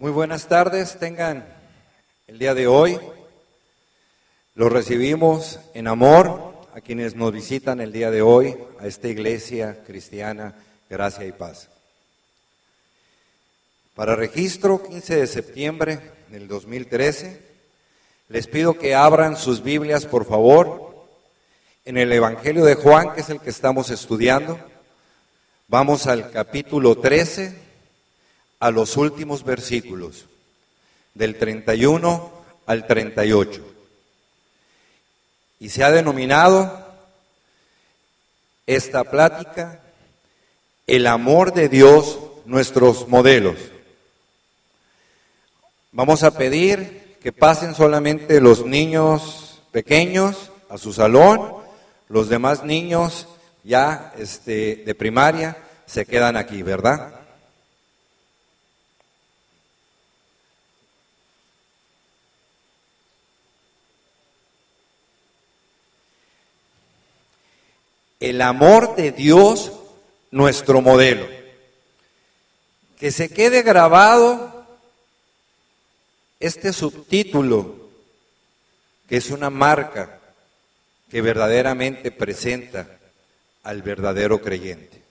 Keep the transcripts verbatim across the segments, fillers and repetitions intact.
Muy buenas tardes, tengan el día de hoy. Los recibimos en amor a quienes nos visitan el día de hoy, a esta iglesia cristiana, Gracia y Paz. Para registro, quince de septiembre del dos mil trece, les pido que abran sus Biblias, por favor, en el Evangelio de Juan, que es el que estamos estudiando. Vamos al capítulo trece, a los últimos versículos, del treinta y uno al treinta y ocho. Y se ha denominado esta plática, el amor de Dios, nuestros modelos. Vamos a pedir que pasen solamente los niños pequeños a su salón, los demás niños ya este, de primaria se quedan aquí, ¿verdad? El amor de Dios, nuestro modelo. Que se quede grabado este subtítulo, que es una marca que verdaderamente presenta al verdadero creyente.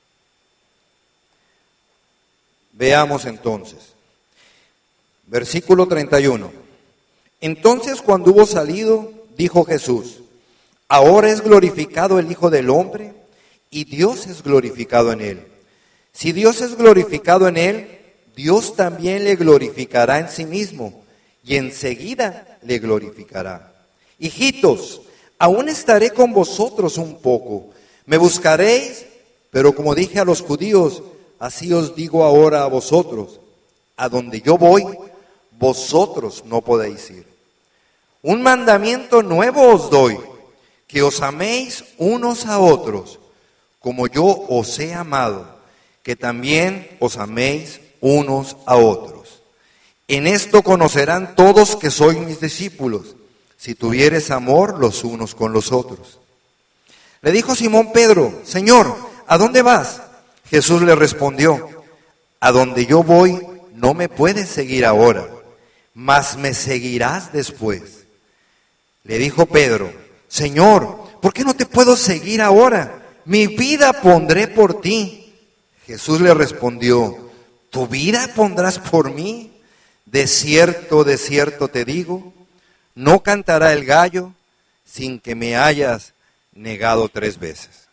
Veamos entonces. Versículo treinta y uno. Entonces, cuando hubo salido, dijo Jesús: ahora es glorificado el Hijo del Hombre y Dios es glorificado en él. Si Dios es glorificado en él, Dios también le glorificará en sí mismo y enseguida le glorificará. Hijitos, aún estaré con vosotros un poco. Me buscaréis, pero como dije a los judíos, así os digo ahora a vosotros: a donde yo voy, vosotros no podéis ir. Un mandamiento nuevo os doy: que os améis unos a otros, como yo os he amado, que también os améis unos a otros. En esto conocerán todos que sois mis discípulos, si tuviereis amor los unos con los otros. Le dijo Simón Pedro: Señor, ¿a dónde vas? Jesús le respondió: a donde yo voy no me puedes seguir ahora, mas me seguirás después. Le dijo Pedro: Señor, ¿por qué no te puedo seguir ahora? Mi vida pondré por ti. Jesús le respondió: ¿tu vida pondrás por mí? De cierto, de cierto te digo, no cantará el gallo sin que me hayas negado tres veces.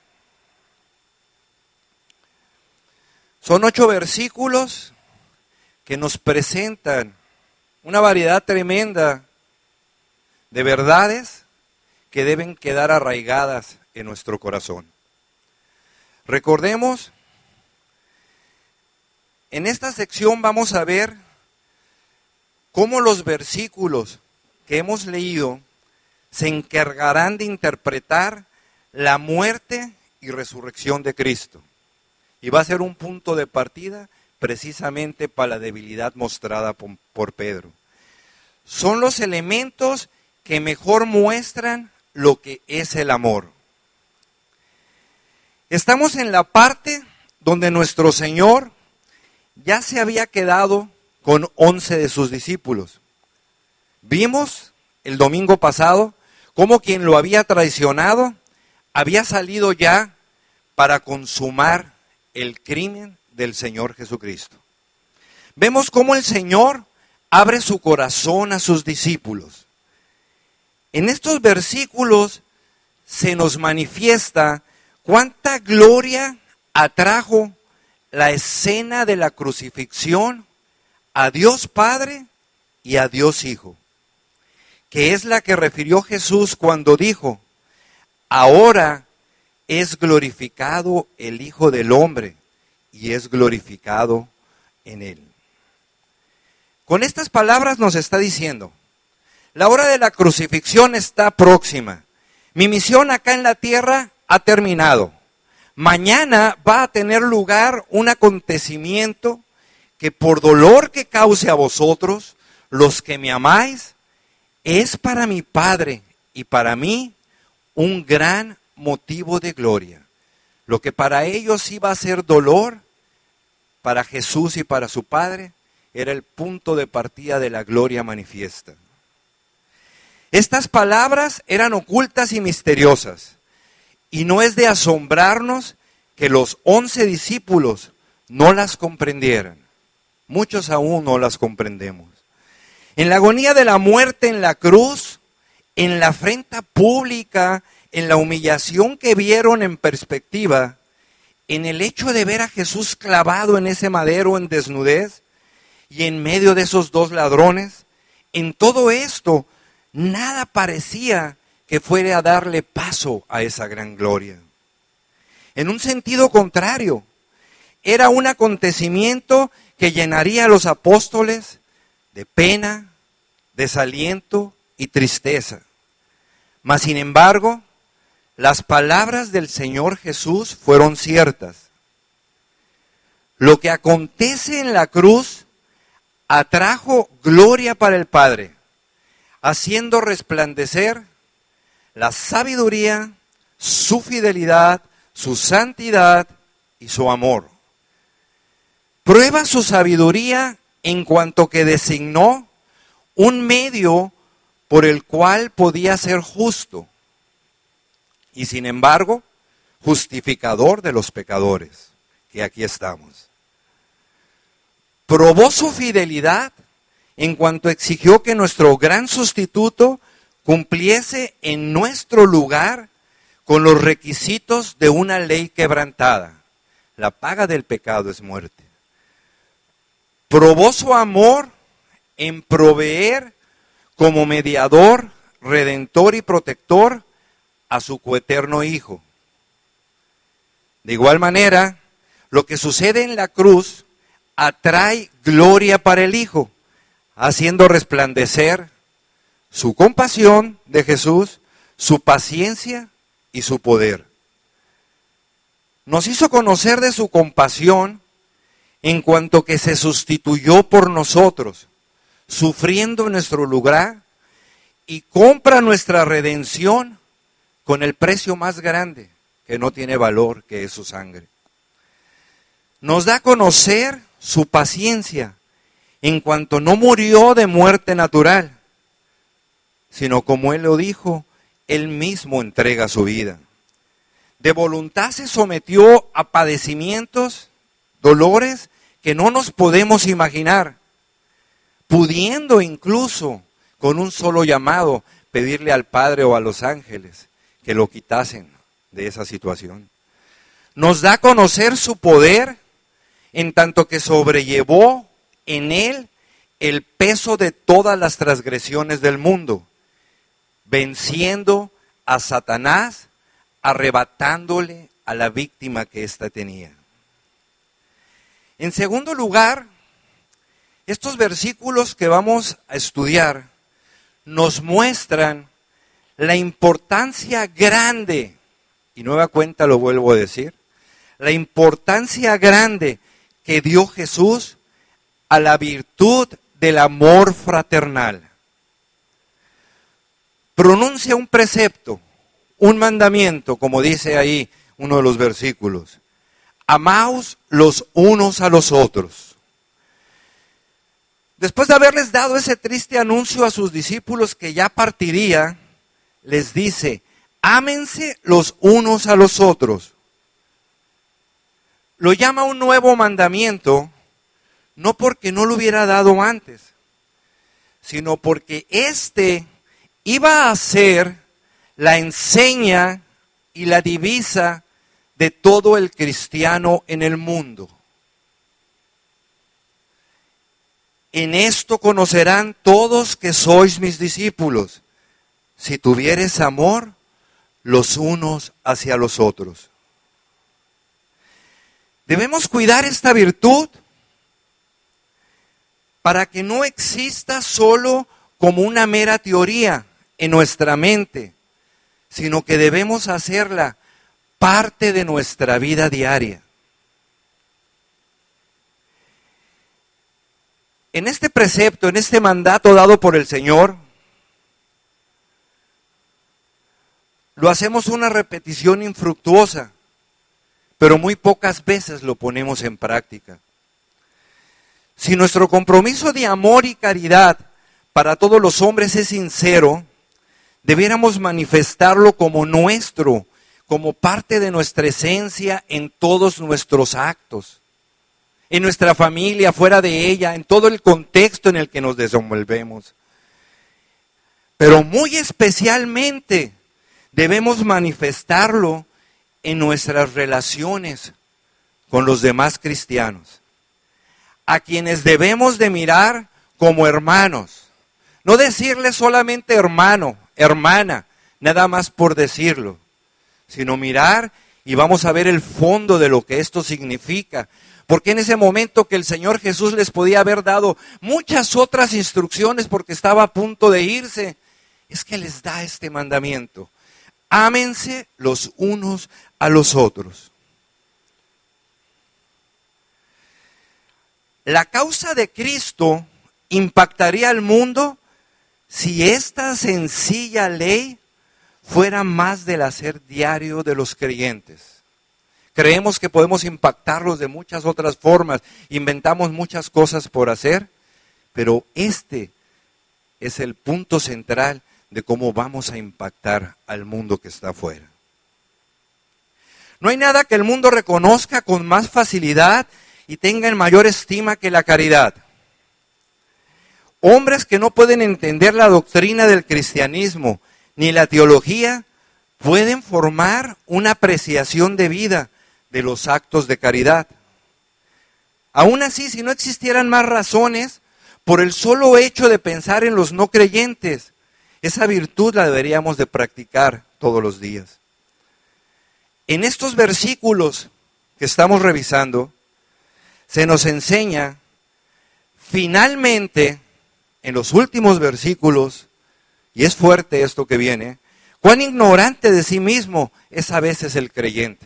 Son ocho versículos que nos presentan una variedad tremenda de verdades que deben quedar arraigadas en nuestro corazón. Recordemos, en esta sección vamos a ver cómo los versículos que hemos leído se encargarán de interpretar la muerte y resurrección de Cristo. Y va a ser un punto de partida precisamente para la debilidad mostrada por Pedro. Son los elementos que mejor muestran lo que es el amor. Estamos en la parte donde nuestro Señor ya se había quedado con once de sus discípulos. Vimos el domingo pasado cómo quien lo había traicionado había salido ya para consumar el crimen del Señor Jesucristo. Vemos cómo el Señor abre su corazón a sus discípulos. En estos versículos se nos manifiesta cuánta gloria atrajo la escena de la crucifixión a Dios Padre y a Dios Hijo, que es la que refirió Jesús cuando dijo: ahora es glorificado el Hijo del Hombre y es glorificado en él. Con estas palabras nos está diciendo: la hora de la crucifixión está próxima. Mi misión acá en la tierra ha terminado. Mañana va a tener lugar un acontecimiento que, por dolor que cause a vosotros, los que me amáis, es para mi Padre y para mí un gran motivo de gloria. Lo que para ellos iba a ser dolor, para Jesús y para su Padre, era el punto de partida de la gloria manifiesta. Estas palabras eran ocultas y misteriosas, y no es de asombrarnos que los once discípulos no las comprendieran. Muchos aún no las comprendemos. En la agonía de la muerte en la cruz, en la afrenta pública, en la humillación que vieron en perspectiva, en el hecho de ver a Jesús clavado en ese madero en desnudez y en medio de esos dos ladrones, en todo esto nada parecía que fuera a darle paso a esa gran gloria. En un sentido contrario, era un acontecimiento que llenaría a los apóstoles de pena, desaliento y tristeza. Mas sin embargo, las palabras del Señor Jesús fueron ciertas. Lo que acontece en la cruz atrajo gloria para el Padre, haciendo resplandecer la sabiduría, su fidelidad, su santidad y su amor. Prueba su sabiduría en cuanto que designó un medio por el cual podía ser justo y sin embargo justificador de los pecadores, que aquí estamos. Probó su fidelidad en cuanto exigió que nuestro gran sustituto cumpliese en nuestro lugar con los requisitos de una ley quebrantada. La paga del pecado es muerte. Probó su amor en proveer como mediador, redentor y protector a su coeterno Hijo. De igual manera, lo que sucede en la cruz atrae gloria para el Hijo, haciendo resplandecer su compasión de Jesús, su paciencia y su poder. Nos hizo conocer de su compasión en cuanto que se sustituyó por nosotros, sufriendo en nuestro lugar, y compra nuestra redención con el precio más grande, que no tiene valor, que es su sangre. Nos da a conocer su paciencia, en cuanto no murió de muerte natural, sino como Él lo dijo, Él mismo entrega su vida. De voluntad se sometió a padecimientos, dolores que no nos podemos imaginar, pudiendo incluso con un solo llamado pedirle al Padre o a los ángeles que lo quitasen de esa situación. Nos da a conocer su poder en tanto que sobrellevó en Él el peso de todas las transgresiones del mundo, venciendo a Satanás, arrebatándole a la víctima que ésta tenía. En segundo lugar, estos versículos que vamos a estudiar nos muestran la importancia grande, y nueva cuenta lo vuelvo a decir, la importancia grande que dio Jesús a la virtud del amor fraternal. Pronuncia un precepto, un mandamiento, como dice ahí uno de los versículos. Amaos los unos a los otros. Después de haberles dado ese triste anuncio a sus discípulos que ya partiría, les dice, ámense los unos a los otros. Lo llama un nuevo mandamiento, no porque no lo hubiera dado antes, sino porque este iba a ser la enseña y la divisa de todo el cristiano en el mundo. En esto conocerán todos que sois mis discípulos, si tuviereis amor los unos hacia los otros. Debemos cuidar esta virtud para que no exista solo como una mera teoría en nuestra mente, sino que debemos hacerla parte de nuestra vida diaria. En este precepto, en este mandato dado por el Señor, lo hacemos una repetición infructuosa, pero muy pocas veces lo ponemos en práctica. Si nuestro compromiso de amor y caridad para todos los hombres es sincero, debiéramos manifestarlo como nuestro, como parte de nuestra esencia en todos nuestros actos, en nuestra familia, fuera de ella, en todo el contexto en el que nos desenvolvemos. Pero muy especialmente debemos manifestarlo en nuestras relaciones con los demás cristianos, a quienes debemos de mirar como hermanos. No decirles solamente hermano, hermana, nada más por decirlo, sino mirar y vamos a ver el fondo de lo que esto significa. Porque en ese momento que el Señor Jesús les podía haber dado muchas otras instrucciones porque estaba a punto de irse, es que les da este mandamiento: ámense los unos a los otros. La causa de Cristo impactaría al mundo si esta sencilla ley fuera más del hacer diario de los creyentes. Creemos que podemos impactarlos de muchas otras formas, inventamos muchas cosas por hacer, pero este es el punto central de cómo vamos a impactar al mundo que está afuera. No hay nada que el mundo reconozca con más facilidad y tenga en mayor estima que la caridad. Hombres que no pueden entender la doctrina del cristianismo ni la teología pueden formar una apreciación de vida de los actos de caridad. Aún así, si no existieran más razones, por el solo hecho de pensar en los no creyentes, esa virtud la deberíamos de practicar todos los días. En estos versículos que estamos revisando, se nos enseña finalmente, en los últimos versículos, y es fuerte esto que viene, cuán ignorante de sí mismo es a veces el creyente.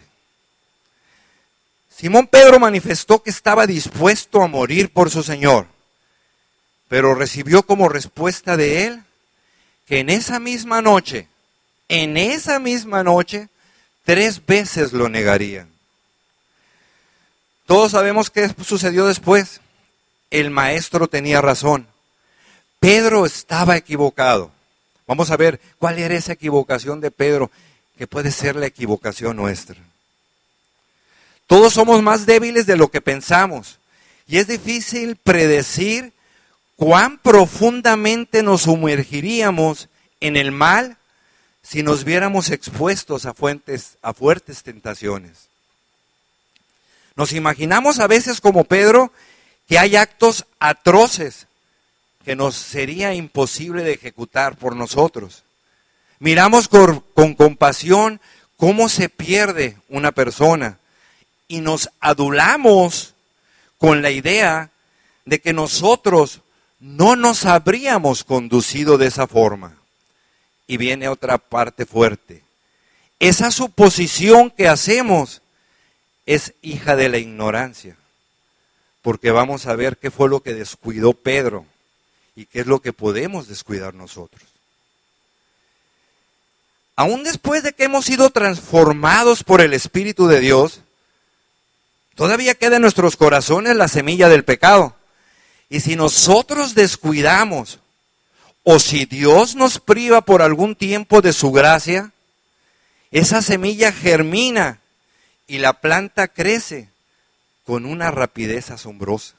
Simón Pedro manifestó que estaba dispuesto a morir por su Señor, pero recibió como respuesta de él que en esa misma noche, en esa misma noche, tres veces lo negaría. Todos sabemos qué sucedió después. El maestro tenía razón. Pedro estaba equivocado. Vamos a ver cuál era esa equivocación de Pedro, que puede ser la equivocación nuestra. Todos somos más débiles de lo que pensamos y es difícil predecir cuán profundamente nos sumergiríamos en el mal si nos viéramos expuestos a, fuentes, a fuertes tentaciones. Nos imaginamos a veces como Pedro que hay actos atroces que nos sería imposible de ejecutar por nosotros. Miramos con, con compasión cómo se pierde una persona y nos adulamos con la idea de que nosotros no nos habríamos conducido de esa forma. Y viene otra parte fuerte. Esa suposición que hacemos es hija de la ignorancia, porque vamos a ver qué fue lo que descuidó Pedro y qué es lo que podemos descuidar nosotros. Aún después de que hemos sido transformados por el Espíritu de Dios, todavía queda en nuestros corazones la semilla del pecado. Y si nosotros descuidamos, o si Dios nos priva por algún tiempo de su gracia, esa semilla germina y la planta crece con una rapidez asombrosa.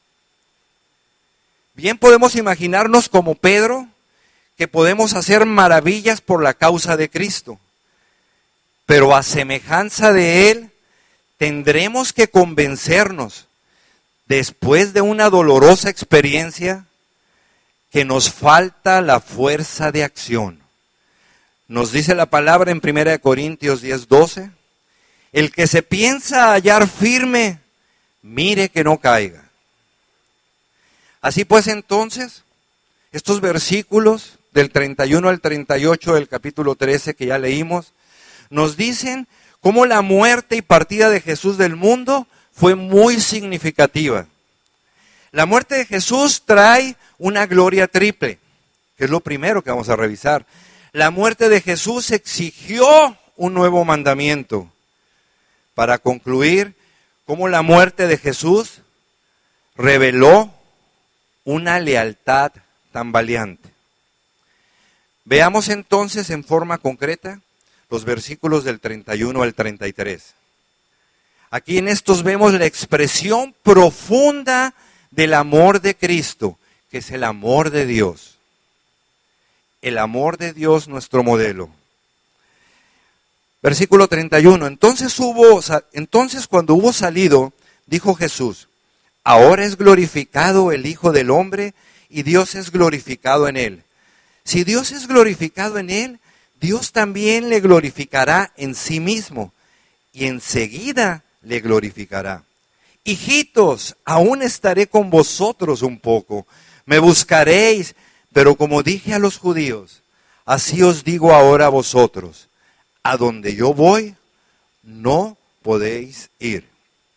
Bien podemos imaginarnos como Pedro, que podemos hacer maravillas por la causa de Cristo, pero a semejanza de Él, tendremos que convencernos, después de una dolorosa experiencia, que nos falta la fuerza de acción. Nos dice la palabra en primera de Corintios diez, doce, el que se piensa hallar firme, mire que no caiga. Así pues entonces, estos versículos del treinta y uno al treinta y ocho del capítulo trece que ya leímos, nos dicen cómo la muerte y partida de Jesús del mundo fue muy significativa. La muerte de Jesús trae una gloria triple, que es lo primero que vamos a revisar. La muerte de Jesús exigió un nuevo mandamiento. Para concluir, cómo la muerte de Jesús reveló una lealtad tan valiente. Veamos entonces en forma concreta los versículos del treinta y uno al treinta y tres. Aquí en estos vemos la expresión profunda del amor de Cristo, que es el amor de Dios. El amor de Dios, nuestro modelo. Versículo treinta y uno. Entonces, hubo, entonces cuando hubo salido, dijo Jesús, ahora es glorificado el Hijo del Hombre y Dios es glorificado en él. Si Dios es glorificado en él, Dios también le glorificará en sí mismo y enseguida le glorificará. Hijitos, aún estaré con vosotros un poco, me buscaréis, pero como dije a los judíos, así os digo ahora a vosotros, a donde yo voy, no podéis ir.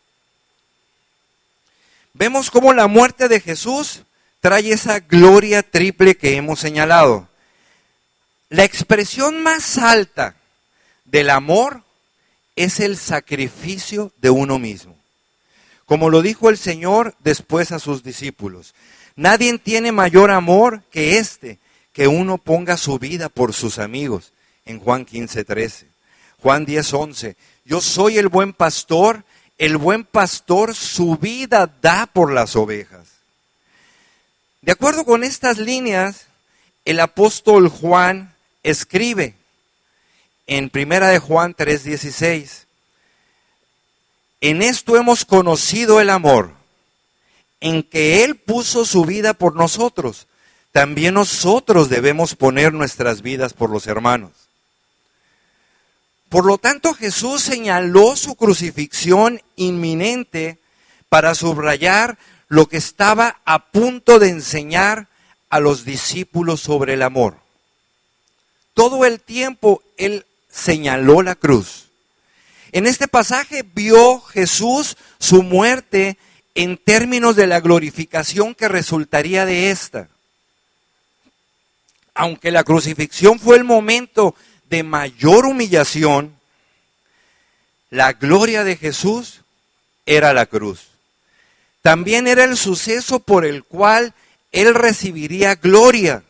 Vemos cómo la muerte de Jesús trae esa gloria triple que hemos señalado. La expresión más alta del amor es el sacrificio de uno mismo. Como lo dijo el Señor después a sus discípulos, nadie tiene mayor amor que este, que uno ponga su vida por sus amigos. En Juan quince, trece. Juan diez, once. Yo soy el buen pastor, el buen pastor su vida da por las ovejas. De acuerdo con estas líneas, el apóstol Juan escribe en primera de Juan tres, dieciséis. En esto hemos conocido el amor, en que Él puso su vida por nosotros. También nosotros debemos poner nuestras vidas por los hermanos. Por lo tanto, Jesús señaló su crucifixión inminente para subrayar lo que estaba a punto de enseñar a los discípulos sobre el amor. Todo el tiempo Él señaló la cruz. En este pasaje vio Jesús su muerte en términos de la glorificación que resultaría de esta. Aunque la crucifixión fue el momento de mayor humillación, la gloria de Jesús era la cruz. También era el suceso por el cual Él recibiría gloria.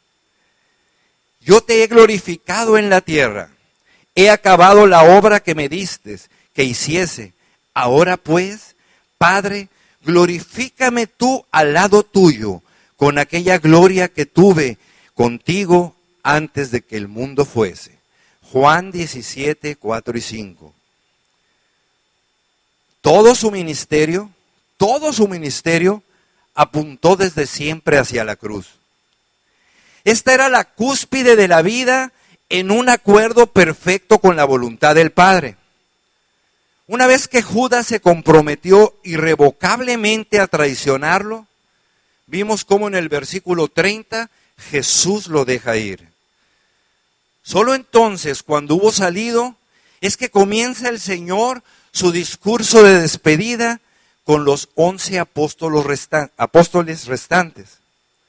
Yo te he glorificado en la tierra. He acabado la obra que me diste que hiciese. Ahora pues, Padre, glorifícame tú al lado tuyo con aquella gloria que tuve contigo antes de que el mundo fuese. Juan diecisiete, cuatro y cinco. Todo su ministerio, todo su ministerio apuntó desde siempre hacia la cruz. Esta era la cúspide de la vida en un acuerdo perfecto con la voluntad del Padre. Una vez que Judas se comprometió irrevocablemente a traicionarlo, vimos cómo en el versículo treinta Jesús lo deja ir. Solo entonces, cuando hubo salido, es que comienza el Señor su discurso de despedida con los once apóstoles, restan- apóstoles restantes.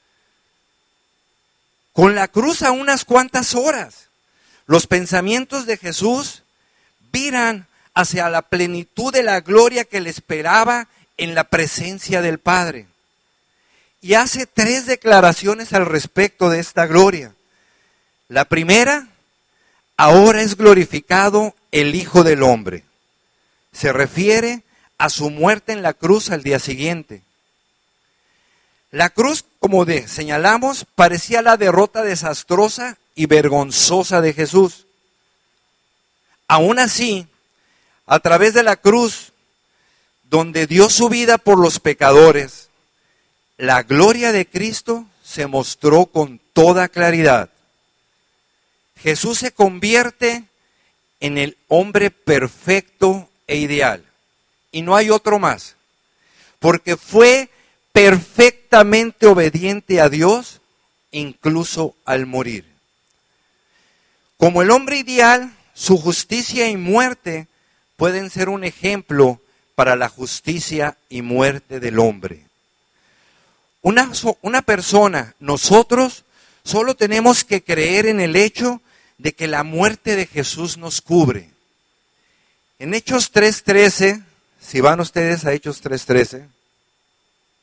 Con la cruz a unas cuantas horas, los pensamientos de Jesús viran hacia la plenitud de la gloria que le esperaba en la presencia del Padre. Y hace tres declaraciones al respecto de esta gloria. La primera, ahora es glorificado el Hijo del Hombre. Se refiere a su muerte en la cruz al día siguiente. La cruz, como de, señalamos, parecía la derrota desastrosa y vergonzosa de Jesús. Aún así, a través de la cruz, donde dio su vida por los pecadores, la gloria de Cristo se mostró con toda claridad. Jesús se convierte en el hombre perfecto e ideal. Y no hay otro más. Porque fue perfectamente obediente a Dios, incluso al morir. Como el hombre ideal, su justicia y muerte pueden ser un ejemplo para la justicia y muerte del hombre. Una, una persona, nosotros, solo tenemos que creer en el hecho de que la muerte de Jesús nos cubre. En Hechos tres trece, si van ustedes a Hechos tres trece,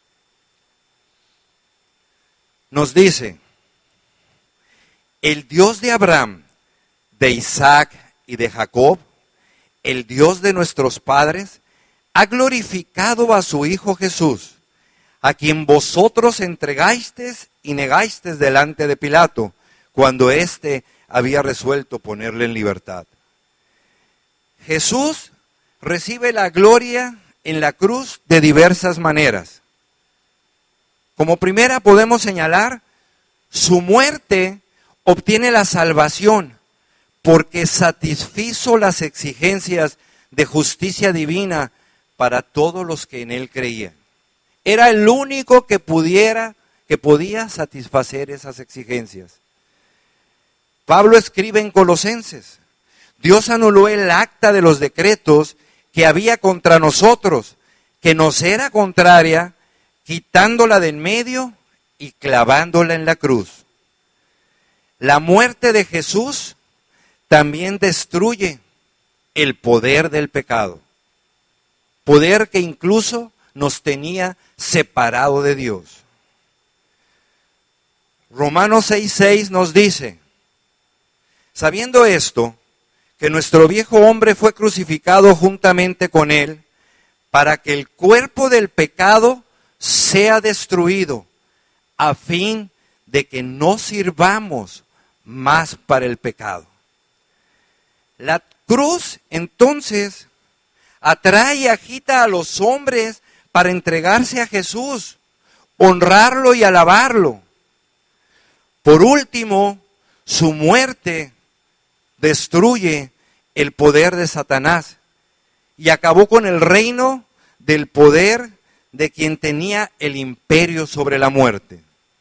nos dice, el Dios de Abraham, de Isaac y de Jacob, el Dios de nuestros padres, ha glorificado a su Hijo Jesús, a quien vosotros entregasteis y negasteis delante de Pilato, cuando éste había resuelto ponerle en libertad. Jesús recibe la gloria en la cruz de diversas maneras. Como primera podemos señalar, su muerte obtiene la salvación porque satisfizo las exigencias de justicia divina para todos los que en él creían. Era el único que pudiera, que podía satisfacer esas exigencias. Pablo escribe en Colosenses, Dios anuló el acta de los decretos que había contra nosotros, que nos era contraria, quitándola de en medio y clavándola en la cruz. La muerte de Jesús también destruye el poder del pecado, poder que incluso nos tenía separado de Dios. Romanos seis seis nos dice, sabiendo esto, que nuestro viejo hombre fue crucificado juntamente con él, para que el cuerpo del pecado sea destruido, a fin de que no sirvamos más para el pecado. La cruz, entonces, atrae y agita a los hombres para entregarse a Jesús, honrarlo y alabarlo. Por último, su muerte destruye el poder de Satanás y acabó con el reino del poder de quien tenía el imperio sobre la muerte.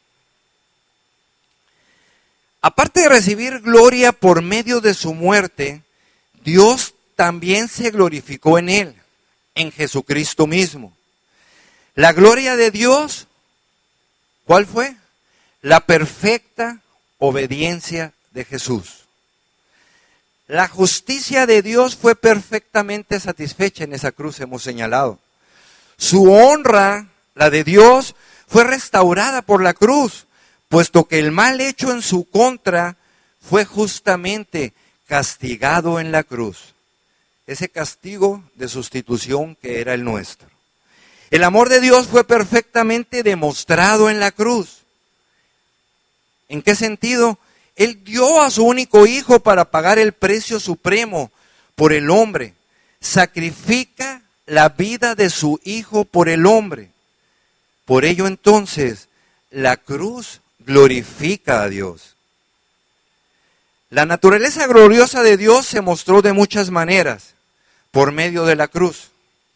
Aparte de recibir gloria por medio de su muerte, Dios también se glorificó en él, en Jesucristo mismo. La gloria de Dios, ¿cuál fue? La perfecta obediencia de Jesús. La justicia de Dios fue perfectamente satisfecha en esa cruz, hemos señalado. Su honra, la de Dios, fue restaurada por la cruz, puesto que el mal hecho en su contra fue justamente castigado en la cruz. Ese castigo de sustitución que era el nuestro. El amor de Dios fue perfectamente demostrado en la cruz. ¿En qué sentido? Él dio a su único hijo para pagar el precio supremo por el hombre. Sacrifica la vida de su hijo por el hombre. Por ello entonces, la cruz glorifica a Dios. La naturaleza gloriosa de Dios se mostró de muchas maneras por medio de la cruz.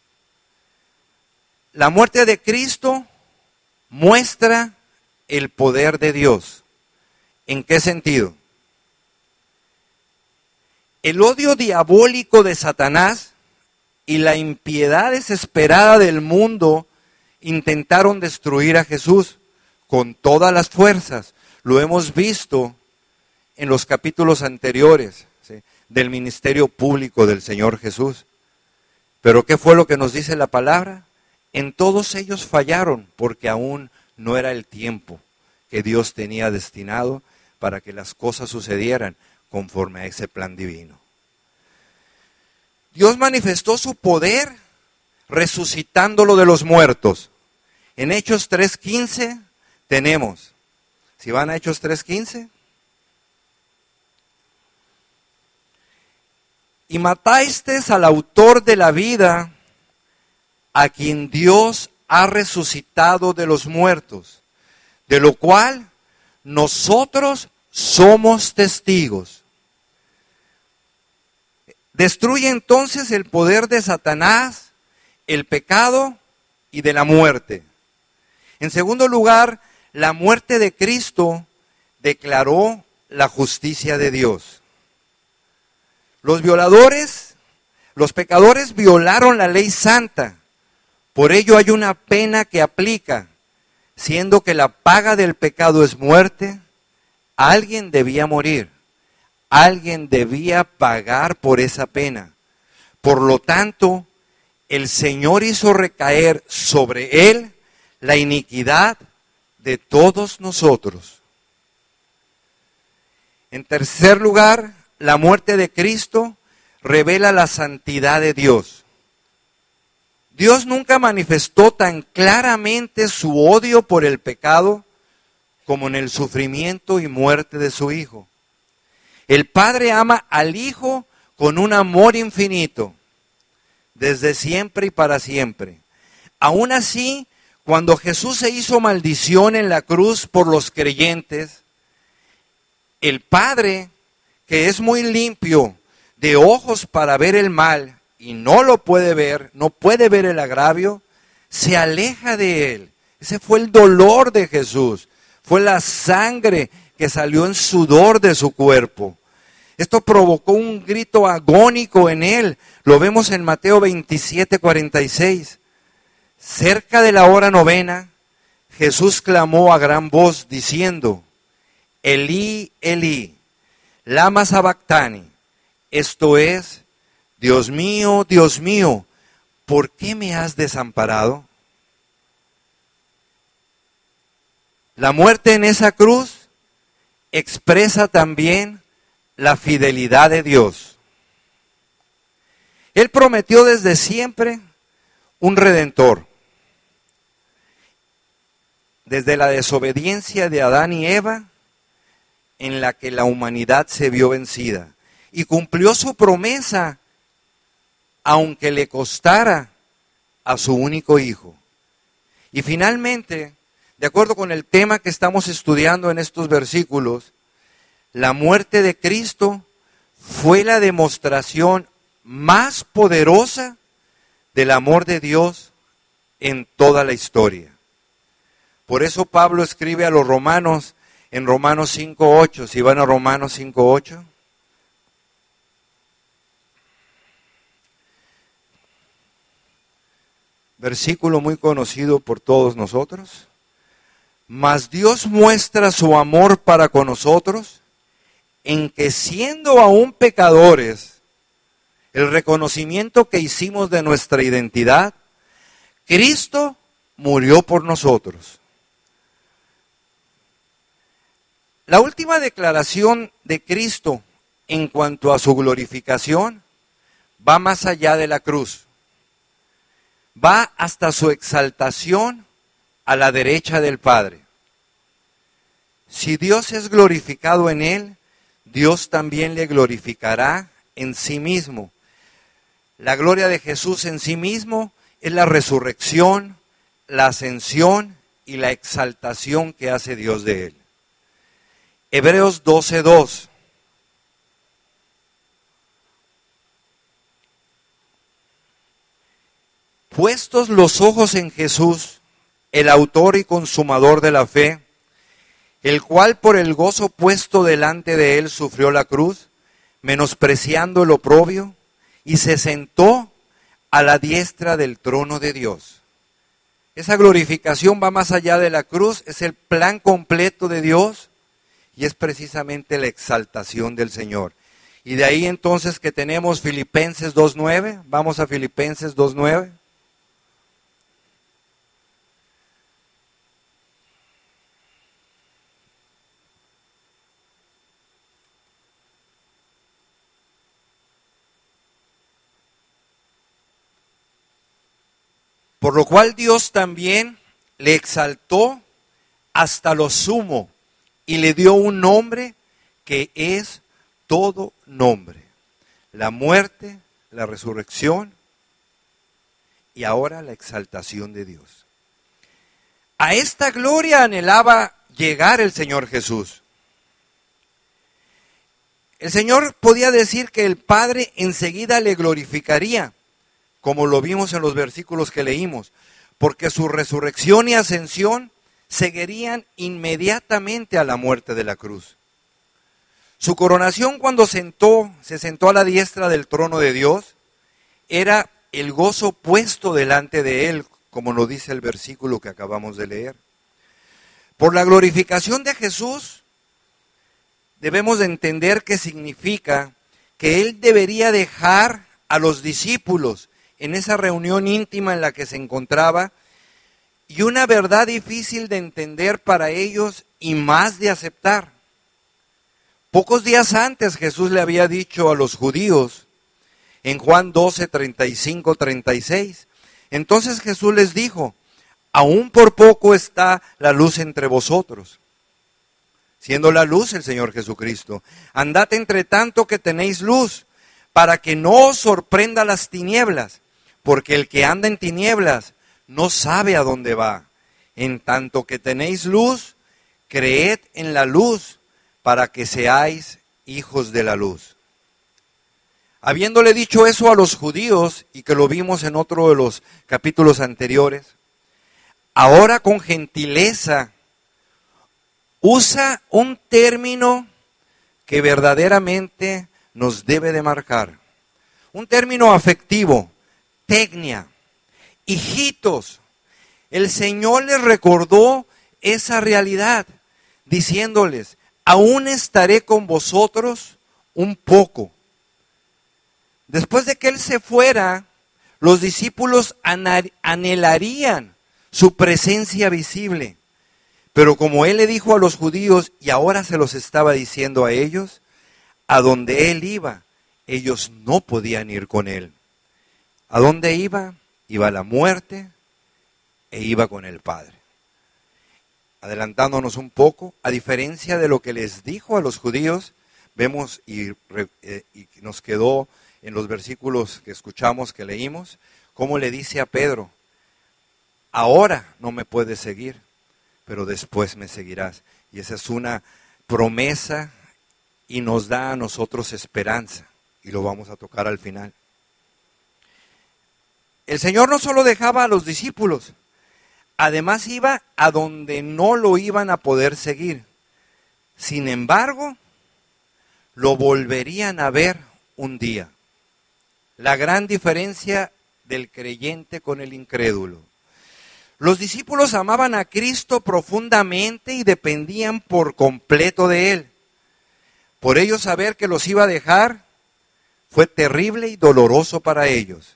La muerte de Cristo muestra el poder de Dios. ¿En qué sentido? El odio diabólico de Satanás y la impiedad desesperada del mundo intentaron destruir a Jesús con todas las fuerzas. Lo hemos visto en los capítulos anteriores, ¿sí?, del ministerio público del Señor Jesús. Pero ¿qué fue lo que nos dice la palabra? En todos ellos fallaron porque aún no era el tiempo que Dios tenía destinado para que las cosas sucedieran conforme a ese plan divino. Dios manifestó su poder resucitándolo de los muertos. En Hechos tres quince tenemos, si van a Hechos tres quince, y matasteis al autor de la vida, a quien Dios ha resucitado de los muertos, de lo cual nosotros somos testigos. Destruye entonces el poder de Satanás, el pecado y de la muerte. En segundo lugar, la muerte de Cristo declaró la justicia de Dios. Los violadores, los pecadores violaron la ley santa. Por ello hay una pena que aplica. Siendo que la paga del pecado es muerte, alguien debía morir. Alguien debía pagar por esa pena. Por lo tanto, el Señor hizo recaer sobre él la iniquidad de todos nosotros. En tercer lugar, la muerte de Cristo revela la santidad de Dios. Dios nunca manifestó tan claramente su odio por el pecado como en el sufrimiento y muerte de su Hijo. El Padre ama al Hijo con un amor infinito, desde siempre y para siempre. Aún así, cuando Jesús se hizo maldición en la cruz por los creyentes, el Padre, que es muy limpio de ojos para ver el mal y no lo puede ver, no puede ver el agravio, se aleja de él. Ese fue el dolor de Jesús, fue la sangre que salió en sudor de su cuerpo. Esto provocó un grito agónico en él. Lo vemos en Mateo veintisiete, cuarenta y seis. Cerca de la hora novena, Jesús clamó a gran voz diciendo, Elí, Elí, lama sabactani. Esto es, Dios mío, Dios mío, ¿por qué me has desamparado? La muerte en esa cruz expresa también la fidelidad de Dios. Él prometió desde siempre un redentor. Desde la desobediencia de Adán y Eva, en la que la humanidad se vio vencida. Y cumplió su promesa, aunque le costara a su único hijo. Y finalmente, de acuerdo con el tema que estamos estudiando en estos versículos, la muerte de Cristo fue la demostración más poderosa del amor de Dios en toda la historia. Por eso Pablo escribe a los romanos en Romanos cinco ocho, si van a Romanos cinco ocho. Versículo muy conocido por todos nosotros. Mas Dios muestra su amor para con nosotros en que siendo aún pecadores, el reconocimiento que hicimos de nuestra identidad, Cristo murió por nosotros. La última declaración de Cristo en cuanto a su glorificación va más allá de la cruz. Va hasta su exaltación a la derecha del Padre. Si Dios es glorificado en él, Dios también le glorificará en sí mismo. La gloria de Jesús en sí mismo es la resurrección, la ascensión y la exaltación que hace Dios de él. Hebreos doce dos. Puestos los ojos en Jesús, el autor y consumador de la fe, el cual por el gozo puesto delante de él sufrió la cruz, menospreciando el oprobio, y se sentó a la diestra del trono de Dios. Esa glorificación va más allá de la cruz, es el plan completo de Dios y es precisamente la exaltación del Señor. Y de ahí entonces que tenemos Filipenses dos nueve, vamos a Filipenses dos nueve. Por lo cual Dios también le exaltó hasta lo sumo y le dio un nombre que es todo nombre. La muerte, la resurrección y ahora la exaltación de Dios. A esta gloria anhelaba llegar el Señor Jesús. El Señor podía decir que el Padre enseguida le glorificaría, como lo vimos en los versículos que leímos, porque su resurrección y ascensión seguirían inmediatamente a la muerte de la cruz. Su coronación cuando sentó, se sentó a la diestra del trono de Dios, era el gozo puesto delante de él, como lo dice el versículo que acabamos de leer. Por la glorificación de Jesús, debemos de entender que significa que él debería dejar a los discípulos en esa reunión íntima en la que se encontraba y una verdad difícil de entender para ellos y más de aceptar. Pocos días antes Jesús le había dicho a los judíos en Juan doce, treinta y cinco, treinta y seis. Entonces Jesús les dijo: aún por poco está la luz entre vosotros. Siendo la luz el Señor Jesucristo. Andad entre tanto que tenéis luz, para que no os sorprenda las tinieblas, porque el que anda en tinieblas no sabe a dónde va. En tanto que tenéis luz, creed en la luz, para que seáis hijos de la luz. Habiéndole dicho eso a los judíos, y que lo vimos en otro de los capítulos anteriores, ahora con gentileza usa un término que verdaderamente nos debe de marcar. Un término afectivo, tecnia, hijitos. El Señor les recordó esa realidad, diciéndoles: aún estaré con vosotros un poco. Después de que Él se fuera, los discípulos anhelarían su presencia visible. Pero como Él le dijo a los judíos, y ahora se los estaba diciendo a ellos, a donde Él iba, ellos no podían ir con Él. ¿A dónde iba? Iba a la muerte e iba con el Padre. Adelantándonos un poco, a diferencia de lo que les dijo a los judíos, vemos y, eh, y nos quedó en los versículos que escuchamos, que leímos, cómo le dice a Pedro: ahora no me puedes seguir, pero después me seguirás. Y esa es una promesa y nos da a nosotros esperanza, y lo vamos a tocar al final. El Señor no solo dejaba a los discípulos, además iba a donde no lo iban a poder seguir. Sin embargo, lo volverían a ver un día. La gran diferencia del creyente con el incrédulo. Los discípulos amaban a Cristo profundamente y dependían por completo de Él. Por ello, saber que los iba a dejar fue terrible y doloroso para ellos.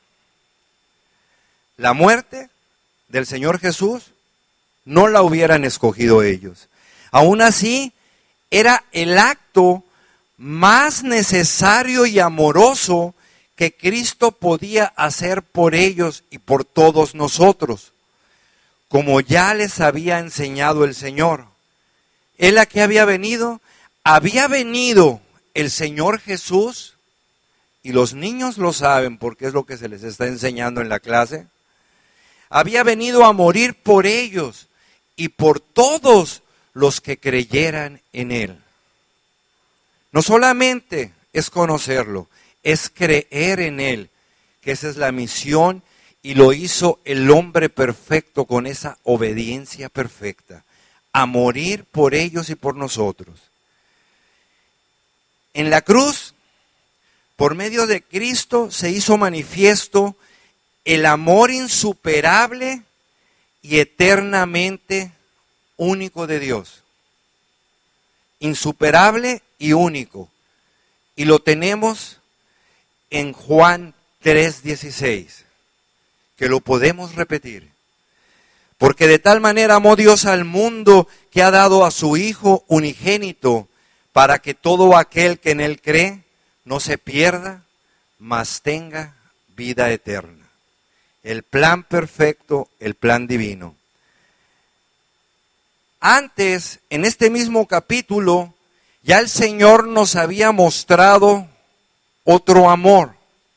La muerte del Señor Jesús no la hubieran escogido ellos. Aún así, era el acto más necesario y amoroso que Cristo podía hacer por ellos y por todos nosotros, como ya les había enseñado el Señor. Él a qué había venido, había venido el Señor Jesús, y los niños lo saben porque es lo que se les está enseñando en la clase, había venido a morir por ellos y por todos los que creyeran en Él. No solamente es conocerlo, es creer en Él, que esa es la misión, y lo hizo el hombre perfecto con esa obediencia perfecta, a morir por ellos y por nosotros. En la cruz, por medio de Cristo, se hizo manifiesto el amor insuperable y eternamente único de Dios. Insuperable y único. Y lo tenemos en Juan tres dieciséis, que lo podemos repetir. Porque de tal manera amó Dios al mundo que ha dado a su Hijo unigénito, para que todo aquel que en Él cree no se pierda, mas tenga vida eterna. El plan perfecto, el plan divino. Antes, en este mismo capítulo, ya el Señor nos había mostrado otro amor.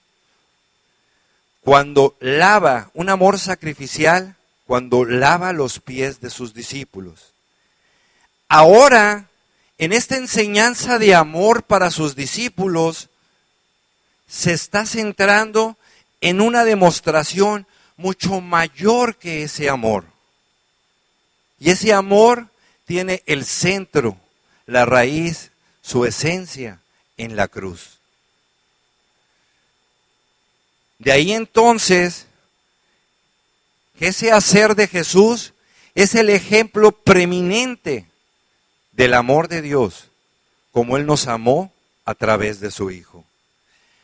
Cuando lava, un amor sacrificial, cuando lava los pies de sus discípulos. Ahora, en esta enseñanza de amor para sus discípulos, se está centrando en una demostración mucho mayor que ese amor. Y ese amor tiene el centro, la raíz, su esencia en la cruz. De ahí entonces, que ese hacer de Jesús es el ejemplo preeminente del amor de Dios, como Él nos amó a través de su Hijo.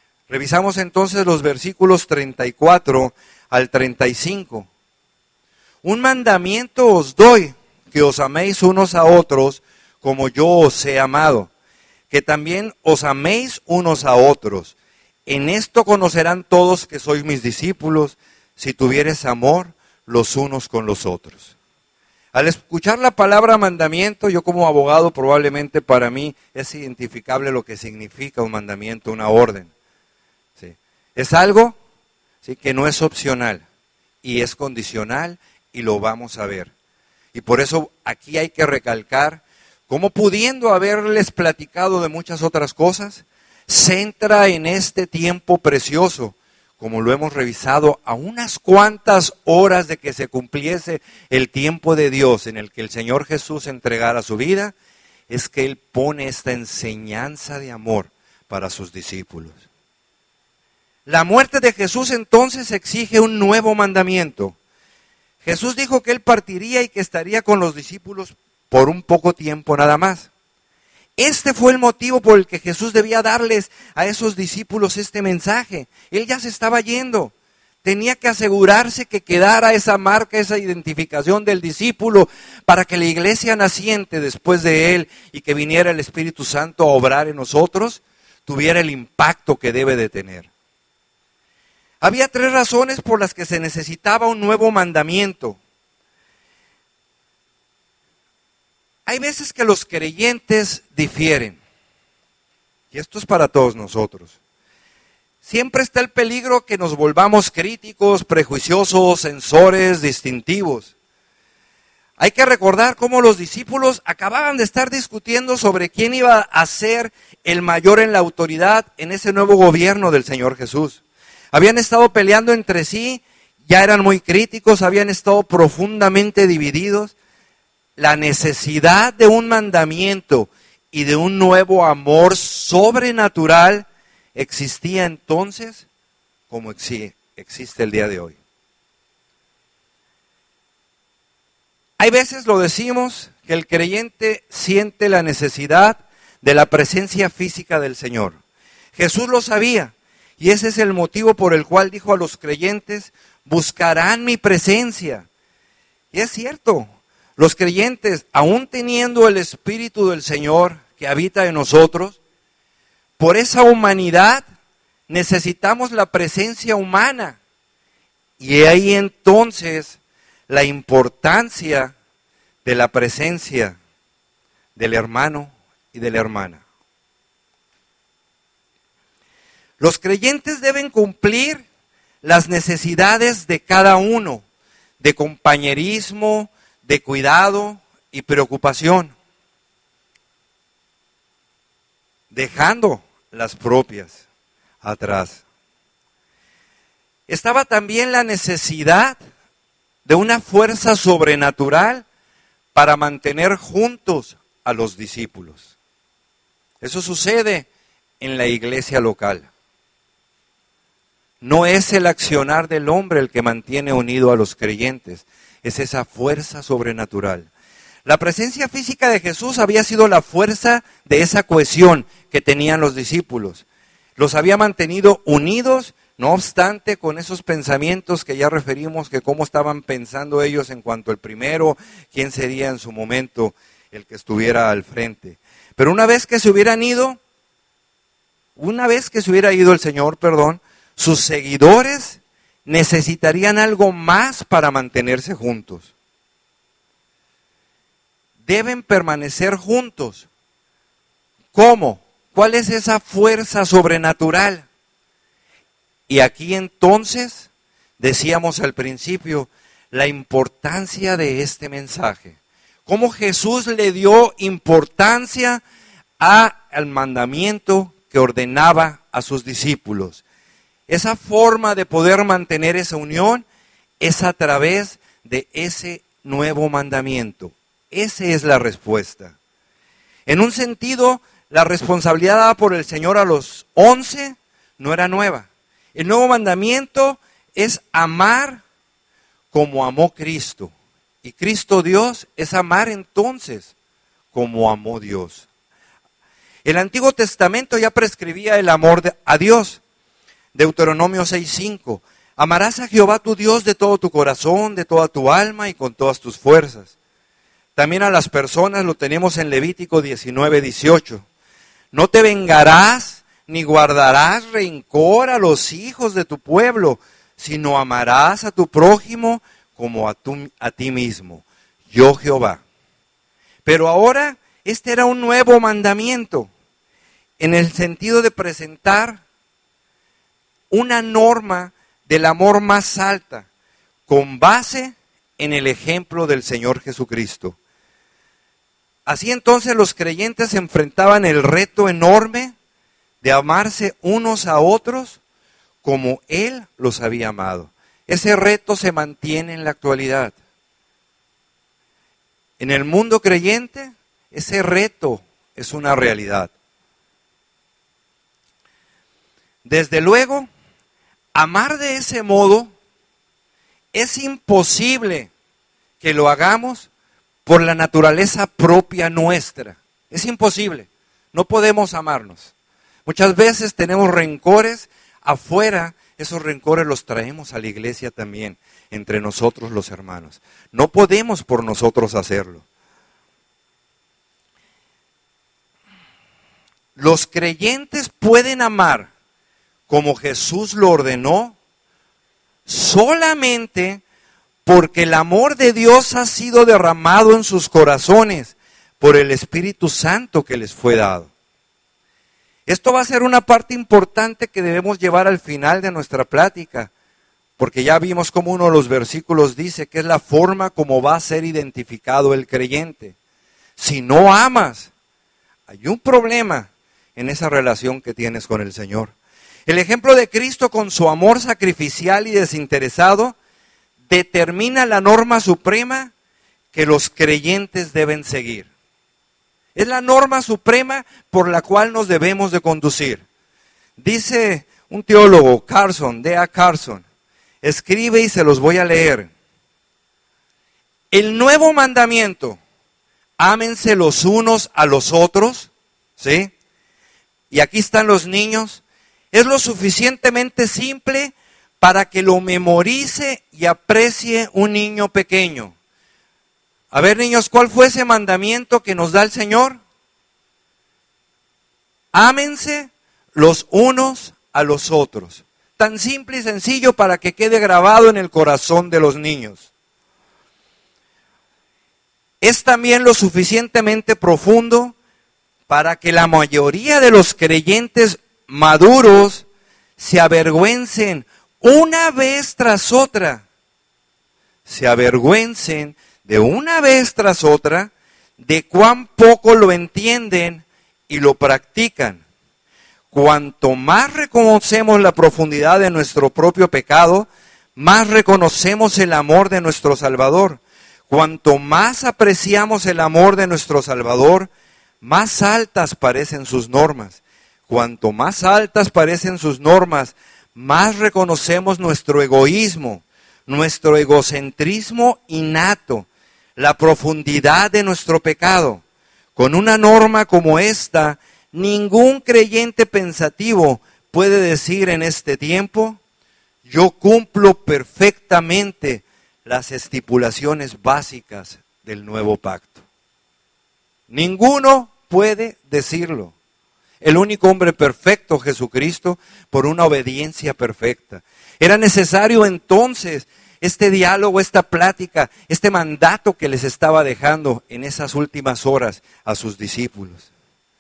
Revisamos entonces los versículos treinta y cuatro al treinta y cinco. Un mandamiento os doy, que os améis unos a otros como yo os he amado, que también os améis unos a otros. En esto conocerán todos que sois mis discípulos, si tuviereis amor los unos con los otros. Al escuchar la palabra mandamiento, yo como abogado probablemente para mí es identificable lo que significa un mandamiento, una orden. ¿Sí? Es algo, ¿sí?, que no es opcional y es condicional y lo vamos a ver. Y por eso aquí hay que recalcar cómo, pudiendo haberles platicado de muchas otras cosas, centra en este tiempo precioso, como lo hemos revisado, a unas cuantas horas de que se cumpliese el tiempo de Dios en el que el Señor Jesús entregara su vida, es que Él pone esta enseñanza de amor para sus discípulos. La muerte de Jesús entonces exige un nuevo mandamiento. Jesús dijo que Él partiría y que estaría con los discípulos por un poco tiempo nada más. Este fue el motivo por el que Jesús debía darles a esos discípulos este mensaje. Él ya se estaba yendo. Tenía que asegurarse que quedara esa marca, esa identificación del discípulo, para que la iglesia naciente después de Él y que viniera el Espíritu Santo a obrar en nosotros, tuviera el impacto que debe de tener. Había tres razones por las que se necesitaba un nuevo mandamiento. Hay veces que los creyentes difieren, y esto es para todos nosotros. Siempre está el peligro que nos volvamos críticos, prejuiciosos, censores, distintivos. Hay que recordar cómo los discípulos acababan de estar discutiendo sobre quién iba a ser el mayor en la autoridad en ese nuevo gobierno del Señor Jesús. Habían estado peleando entre sí, ya eran muy críticos, habían estado profundamente divididos. La necesidad de un mandamiento y de un nuevo amor sobrenatural existía entonces como existe el día de hoy. Hay veces, lo decimos, que el creyente siente la necesidad de la presencia física del Señor. Jesús lo sabía y ese es el motivo por el cual dijo a los creyentes: buscarán mi presencia. Y es cierto. Los creyentes, aún teniendo el Espíritu del Señor que habita en nosotros, por esa humanidad necesitamos la presencia humana. Y ahí entonces la importancia de la presencia del hermano y de la hermana. Los creyentes deben cumplir las necesidades de cada uno, de compañerismo, de cuidado y preocupación, dejando las propias atrás. Estaba también la necesidad de una fuerza sobrenatural para mantener juntos a los discípulos. Eso sucede en la iglesia local. No es el accionar del hombre el que mantiene unido a los creyentes, es esa fuerza sobrenatural. La presencia física de Jesús había sido la fuerza de esa cohesión que tenían los discípulos. Los había mantenido unidos, no obstante, con esos pensamientos que ya referimos, que cómo estaban pensando ellos en cuanto al primero, quién sería en su momento el que estuviera al frente. Pero una vez que se hubieran ido, una vez que se hubiera ido el Señor, perdón, sus seguidores necesitarían algo más para mantenerse juntos. Deben permanecer juntos. ¿Cómo? ¿Cuál es esa fuerza sobrenatural? Y aquí entonces, decíamos al principio, la importancia de este mensaje. Cómo Jesús le dio importancia a, al mandamiento que ordenaba a sus discípulos. Esa forma de poder mantener esa unión es a través de ese nuevo mandamiento. Esa es la respuesta. En un sentido, la responsabilidad dada por el Señor a los once no era nueva. El nuevo mandamiento es amar como amó Cristo. Y Cristo Dios es amar entonces como amó Dios. El Antiguo Testamento ya prescribía el amor a Dios. Deuteronomio seis cinco. Amarás a Jehová tu Dios de todo tu corazón, de toda tu alma y con todas tus fuerzas. También a las personas lo tenemos en Levítico diecinueve, dieciocho. No te vengarás ni guardarás rencor a los hijos de tu pueblo, sino amarás a tu prójimo como a, tu, a ti mismo. Yo Jehová. Pero ahora este era un nuevo mandamiento, en el sentido de presentar una norma del amor más alta, con base en el ejemplo del Señor Jesucristo. Así entonces los creyentes enfrentaban el reto enorme de amarse unos a otros como Él los había amado. Ese reto se mantiene en la actualidad. En el mundo creyente, ese reto es una realidad. Desde luego, amar de ese modo es imposible que lo hagamos por la naturaleza propia nuestra. Es imposible. No podemos amarnos. Muchas veces tenemos rencores afuera. Esos rencores los traemos a la iglesia también, entre nosotros los hermanos. No podemos por nosotros hacerlo. Los creyentes pueden amar como Jesús lo ordenó solamente porque el amor de Dios ha sido derramado en sus corazones por el Espíritu Santo que les fue dado. Esto va a ser una parte importante que debemos llevar al final de nuestra plática, porque ya vimos cómo uno de los versículos dice que es la forma como va a ser identificado el creyente. Si no amas, hay un problema en esa relación que tienes con el Señor. El ejemplo de Cristo con su amor sacrificial y desinteresado determina la norma suprema que los creyentes deben seguir. Es la norma suprema por la cual nos debemos de conducir. Dice un teólogo, Carson, D A Carson, escribe y se los voy a leer. El nuevo mandamiento, ámense los unos a los otros, ¿sí? Y aquí están los niños. Es lo suficientemente simple para que lo memorice y aprecie un niño pequeño. A ver, niños, ¿cuál fue ese mandamiento que nos da el Señor? Ámense los unos a los otros. Tan simple y sencillo para que quede grabado en el corazón de los niños. Es también lo suficientemente profundo para que la mayoría de los creyentes maduros se avergüencen una vez tras otra. Se avergüencen de una vez tras otra de cuán poco lo entienden y lo practican. Cuanto más reconocemos la profundidad de nuestro propio pecado, más reconocemos el amor de nuestro Salvador. Cuanto más apreciamos el amor de nuestro Salvador, más altas parecen sus normas. Cuanto más altas parecen sus normas, más reconocemos nuestro egoísmo, nuestro egocentrismo innato, la profundidad de nuestro pecado. Con una norma como esta, ningún creyente pensativo puede decir en este tiempo, yo cumplo perfectamente las estipulaciones básicas del nuevo pacto. Ninguno puede decirlo. El único hombre perfecto, Jesucristo, por una obediencia perfecta. Era necesario entonces este diálogo, esta plática, este mandato que les estaba dejando en esas últimas horas a sus discípulos.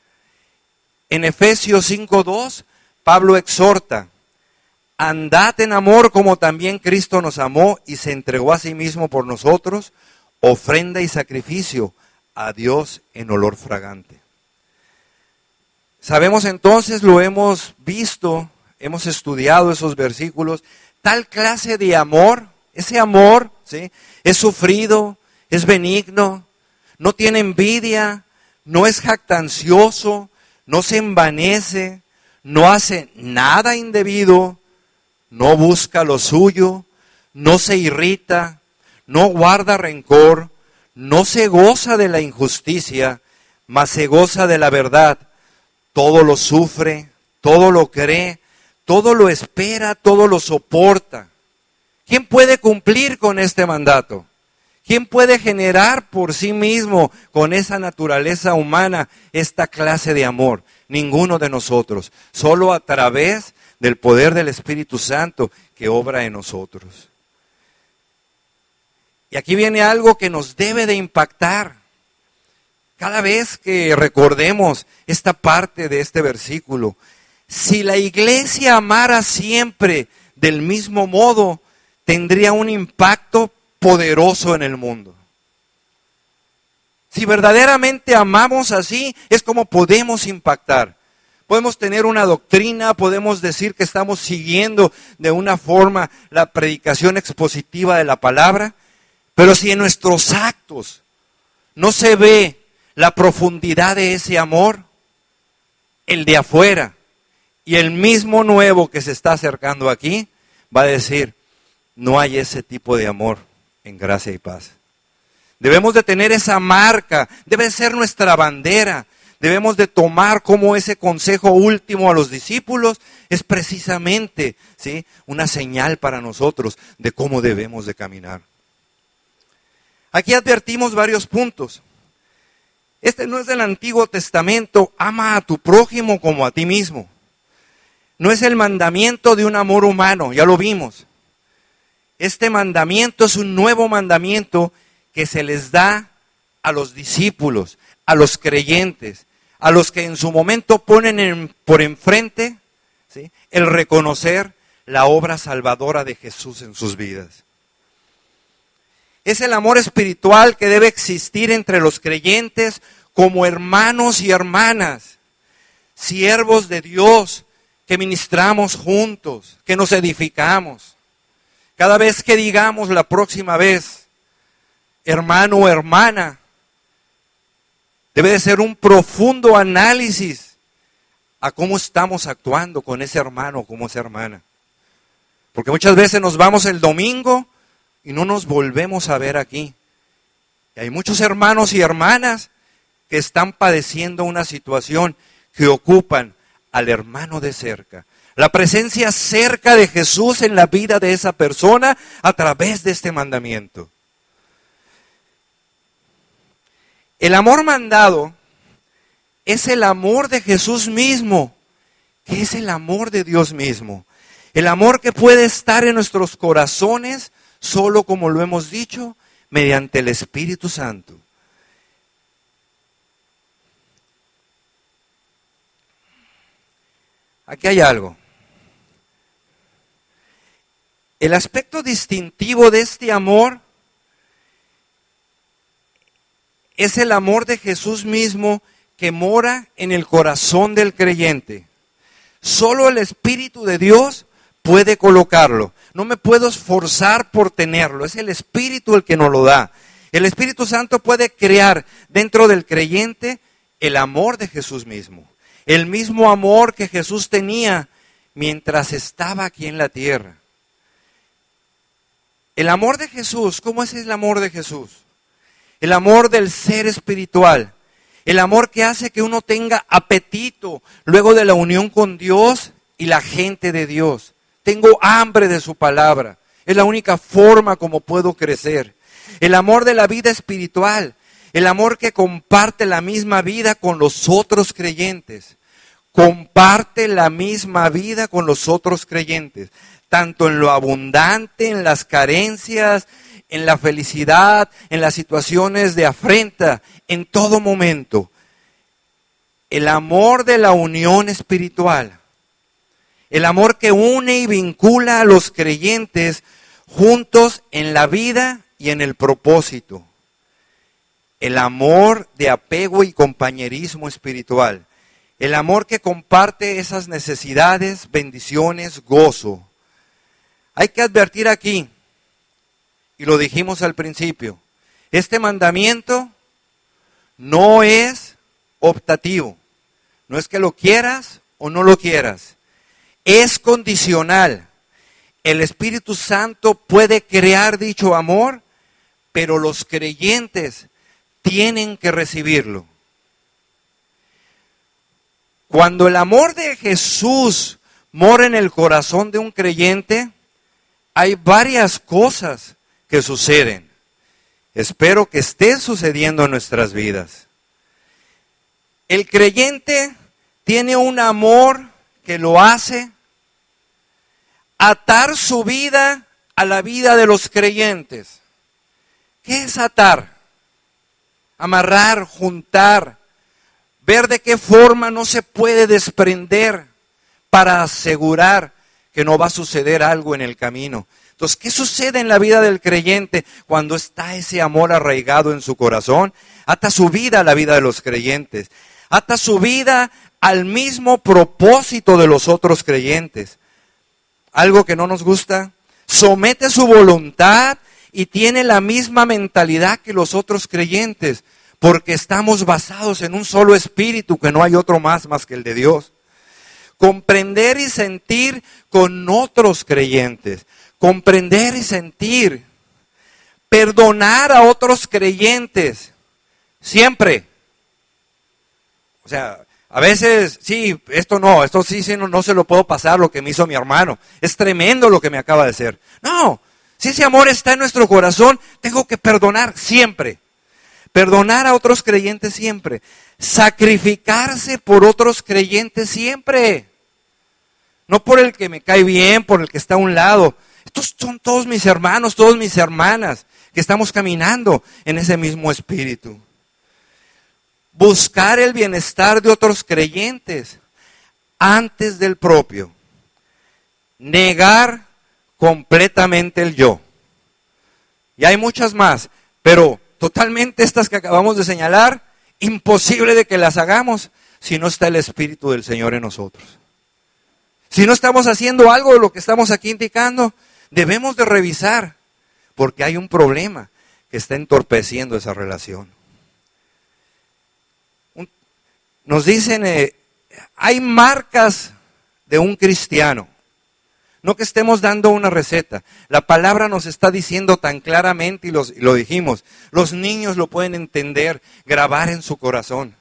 En Efesios cinco dos, Pablo exhorta, andad en amor como también Cristo nos amó y se entregó a sí mismo por nosotros, ofrenda y sacrificio a Dios en olor fragante. Sabemos entonces, lo hemos visto, hemos estudiado esos versículos, tal clase de amor, ese amor, ¿sí?, es sufrido, es benigno, no tiene envidia, no es jactancioso, no se envanece, no hace nada indebido, no busca lo suyo, no se irrita, no guarda rencor, no se goza de la injusticia, mas se goza de la verdad. Todo lo sufre, todo lo cree, todo lo espera, todo lo soporta. ¿Quién puede cumplir con este mandato? ¿Quién puede generar por sí mismo, con esa naturaleza humana, esta clase de amor? Ninguno de nosotros. Solo a través del poder del Espíritu Santo que obra en nosotros. Y aquí viene algo que nos debe de impactar. Cada vez que recordemos esta parte de este versículo, si la iglesia amara siempre del mismo modo, tendría un impacto poderoso en el mundo. Si verdaderamente amamos así, es como podemos impactar. Podemos tener una doctrina, podemos decir que estamos siguiendo de una forma la predicación expositiva de la palabra, pero si en nuestros actos no se ve la profundidad de ese amor, el de afuera y el mismo nuevo que se está acercando aquí, va a decir, no hay ese tipo de amor en gracia y paz. Debemos de tener esa marca, debe ser nuestra bandera. Debemos de tomar como ese consejo último a los discípulos, es precisamente, ¿sí?, una señal para nosotros de cómo debemos de caminar. Aquí advertimos varios puntos. Este no es del Antiguo Testamento, ama a tu prójimo como a ti mismo. No es el mandamiento de un amor humano, ya lo vimos. Este mandamiento es un nuevo mandamiento que se les da a los discípulos, a los creyentes, a los que en su momento ponen en, por enfrente, ¿sí?, el reconocer la obra salvadora de Jesús en sus vidas. Es el amor espiritual que debe existir entre los creyentes como hermanos y hermanas, siervos de Dios, que ministramos juntos, que nos edificamos. Cada vez que digamos la próxima vez, hermano o hermana, debe de ser un profundo análisis a cómo estamos actuando con ese hermano o con esa hermana. Porque muchas veces nos vamos el domingo y no nos volvemos a ver aquí. Y hay muchos hermanos y hermanas que están padeciendo una situación que ocupan al hermano de cerca. La presencia cerca de Jesús en la vida de esa persona a través de este mandamiento. El amor mandado es el amor de Jesús mismo, que es el amor de Dios mismo. El amor que puede estar en nuestros corazones, solo como lo hemos dicho, mediante el Espíritu Santo. Aquí hay algo. El aspecto distintivo de este amor es el amor de Jesús mismo que mora en el corazón del creyente. Solo el Espíritu de Dios puede colocarlo. No me puedo esforzar por tenerlo. Es el Espíritu el que nos lo da. El Espíritu Santo puede crear dentro del creyente el amor de Jesús mismo. El mismo amor que Jesús tenía mientras estaba aquí en la tierra. El amor de Jesús, ¿cómo es el amor de Jesús? El amor del ser espiritual. El amor que hace que uno tenga apetito luego de la unión con Dios y la gente de Dios. Tengo hambre de su palabra. Es la única forma como puedo crecer. El amor de la vida espiritual. El amor que comparte la misma vida con los otros creyentes. Comparte la misma vida con los otros creyentes. Tanto en lo abundante, en las carencias, en la felicidad, en las situaciones de afrenta, en todo momento. El amor de la unión espiritual. El amor que une y vincula a los creyentes juntos en la vida y en el propósito. El amor de apego y compañerismo espiritual. El amor que comparte esas necesidades, bendiciones, gozo. Hay que advertir aquí, y lo dijimos al principio, este mandamiento no es optativo. No es que lo quieras o no lo quieras. Es condicional. El Espíritu Santo puede crear dicho amor, pero los creyentes tienen que recibirlo. Cuando el amor de Jesús mora en el corazón de un creyente, hay varias cosas que suceden. Espero que estén sucediendo en nuestras vidas. El creyente tiene un amor que lo hace atar su vida a la vida de los creyentes. ¿Qué es atar? Amarrar, juntar, ver de qué forma no se puede desprender para asegurar que no va a suceder algo en el camino. Entonces, ¿qué sucede en la vida del creyente cuando está ese amor arraigado en su corazón? Ata su vida a la vida de los creyentes. Ata su vida al mismo propósito de los otros creyentes. Algo que no nos gusta, somete su voluntad y tiene la misma mentalidad que los otros creyentes, porque estamos basados en un solo espíritu, que no hay otro más más que el de Dios. Comprender y sentir con otros creyentes, comprender y sentir, perdonar a otros creyentes, siempre. O sea, a veces, sí, esto no, esto sí, sí no, no se lo puedo pasar lo que me hizo mi hermano. Es tremendo lo que me acaba de hacer. No, si ese amor está en nuestro corazón, tengo que perdonar siempre. Perdonar a otros creyentes siempre. Sacrificarse por otros creyentes siempre. No por el que me cae bien, por el que está a un lado. Estos son todos mis hermanos, todas mis hermanas, que estamos caminando en ese mismo espíritu. Buscar el bienestar de otros creyentes antes del propio. Negar completamente el yo. Y hay muchas más, pero totalmente estas que acabamos de señalar, imposible de que las hagamos si no está el Espíritu del Señor en nosotros. Si no estamos haciendo algo de lo que estamos aquí indicando, debemos de revisar, porque hay un problema que está entorpeciendo esa relación. Nos dicen, eh, hay marcas de un cristiano. No que estemos dando una receta. La palabra nos está diciendo tan claramente, y, los, y lo dijimos, los niños lo pueden entender, grabar en su corazón.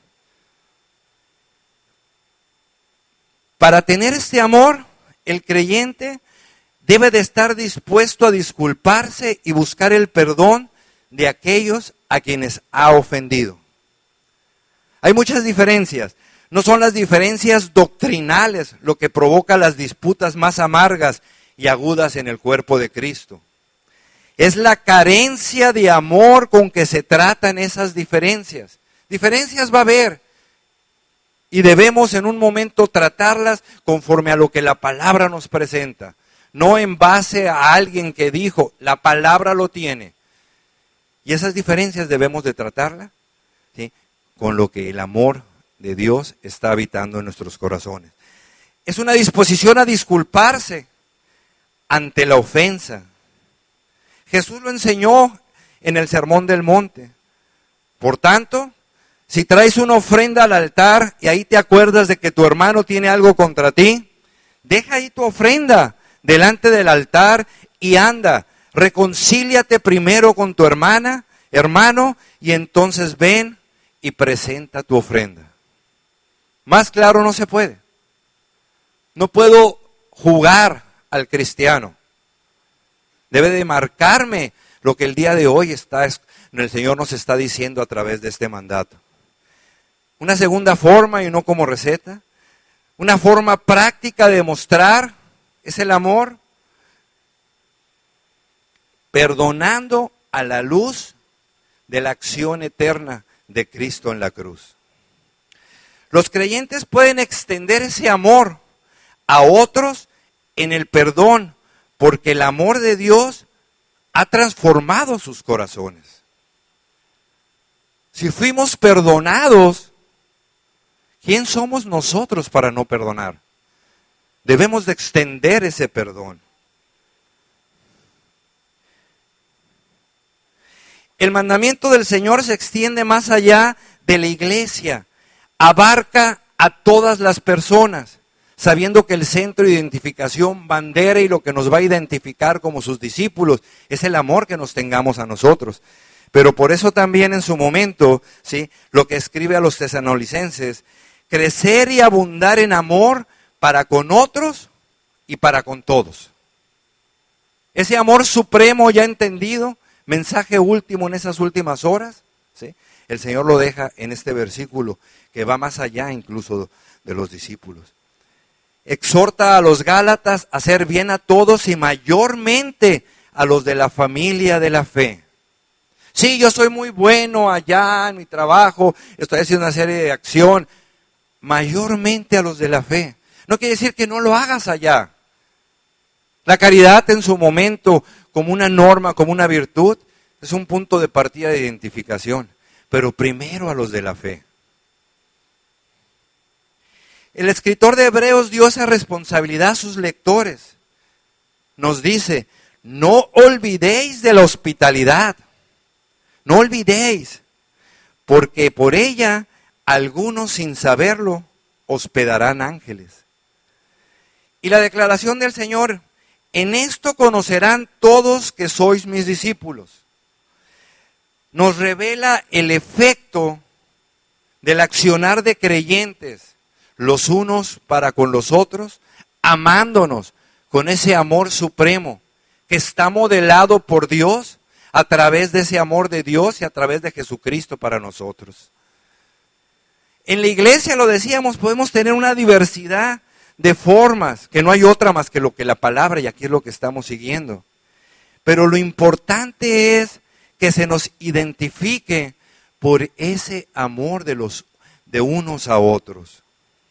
Para tener este amor, el creyente debe de estar dispuesto a disculparse y buscar el perdón de aquellos a quienes ha ofendido. Hay muchas diferencias. No son las diferencias doctrinales lo que provoca las disputas más amargas y agudas en el cuerpo de Cristo. Es la carencia de amor con que se tratan esas diferencias. Diferencias va a haber y debemos en un momento tratarlas conforme a lo que la palabra nos presenta. No en base a alguien que dijo, la palabra lo tiene. Y esas diferencias debemos de tratarlas, ¿sí?, con lo que el amor de Dios está habitando en nuestros corazones. Es una disposición a disculparse ante la ofensa. Jesús lo enseñó en el Sermón del Monte. Por tanto, si traes una ofrenda al altar y ahí te acuerdas de que tu hermano tiene algo contra ti, deja ahí tu ofrenda delante del altar y anda, reconcíliate primero con tu hermana, hermano, y entonces ven y presenta tu ofrenda. Más claro no se puede. No puedo jugar al cristiano. Debe de marcarme lo que el día de hoy está, el Señor nos está diciendo a través de este mandato. Una segunda forma, y no como receta, una forma práctica de mostrar es el amor, perdonando a la luz de la acción eterna de Cristo en la cruz. Los creyentes pueden extender ese amor a otros en el perdón, porque el amor de Dios ha transformado sus corazones. Si fuimos perdonados, ¿quién somos nosotros para no perdonar? Debemos de extender ese perdón. El mandamiento del Señor se extiende más allá de la iglesia, abarca a todas las personas, sabiendo que el centro de identificación, bandera y lo que nos va a identificar como sus discípulos es el amor que nos tengamos a nosotros. Pero por eso también en su momento, ¿sí?, lo que escribe a los tesalonicenses, crecer y abundar en amor para con otros y para con todos. Ese amor supremo ya entendido, mensaje último en esas últimas horas, ¿sí? El Señor lo deja en este versículo que va más allá incluso de los discípulos. Exhorta a los Gálatas a hacer bien a todos y mayormente a los de la familia de la fe. Sí, yo soy muy bueno allá en mi trabajo, estoy haciendo una serie de acción, mayormente a los de la fe. No quiere decir que no lo hagas allá. La caridad en su momento, como una norma, como una virtud, es un punto de partida de identificación, pero primero a los de la fe. El escritor de Hebreos dio esa responsabilidad a sus lectores. Nos dice, no olvidéis de la hospitalidad, no olvidéis, porque por ella algunos sin saberlo hospedarán ángeles. Y la declaración del Señor, en esto conocerán todos que sois mis discípulos. Nos revela el efecto del accionar de creyentes, los unos para con los otros, amándonos con ese amor supremo que está modelado por Dios a través de ese amor de Dios y a través de Jesucristo para nosotros. En la iglesia, lo decíamos, podemos tener una diversidad de formas, que no hay otra más que lo que la palabra, y aquí es lo que estamos siguiendo. Pero lo importante es que se nos identifique por ese amor de los de unos a otros.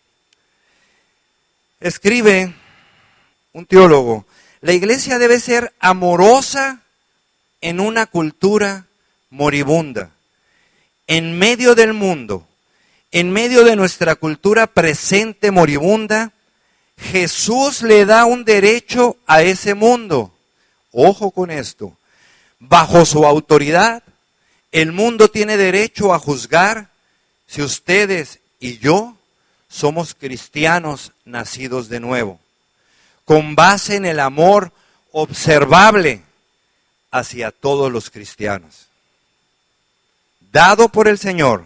Escribe un teólogo, la iglesia debe ser amorosa en una cultura moribunda, en medio del mundo, en medio de nuestra cultura presente moribunda. Jesús le da un derecho a ese mundo. Ojo con esto. Bajo su autoridad, el mundo tiene derecho a juzgar si ustedes y yo somos cristianos nacidos de nuevo, con base en el amor observable hacia todos los cristianos, dado por el Señor.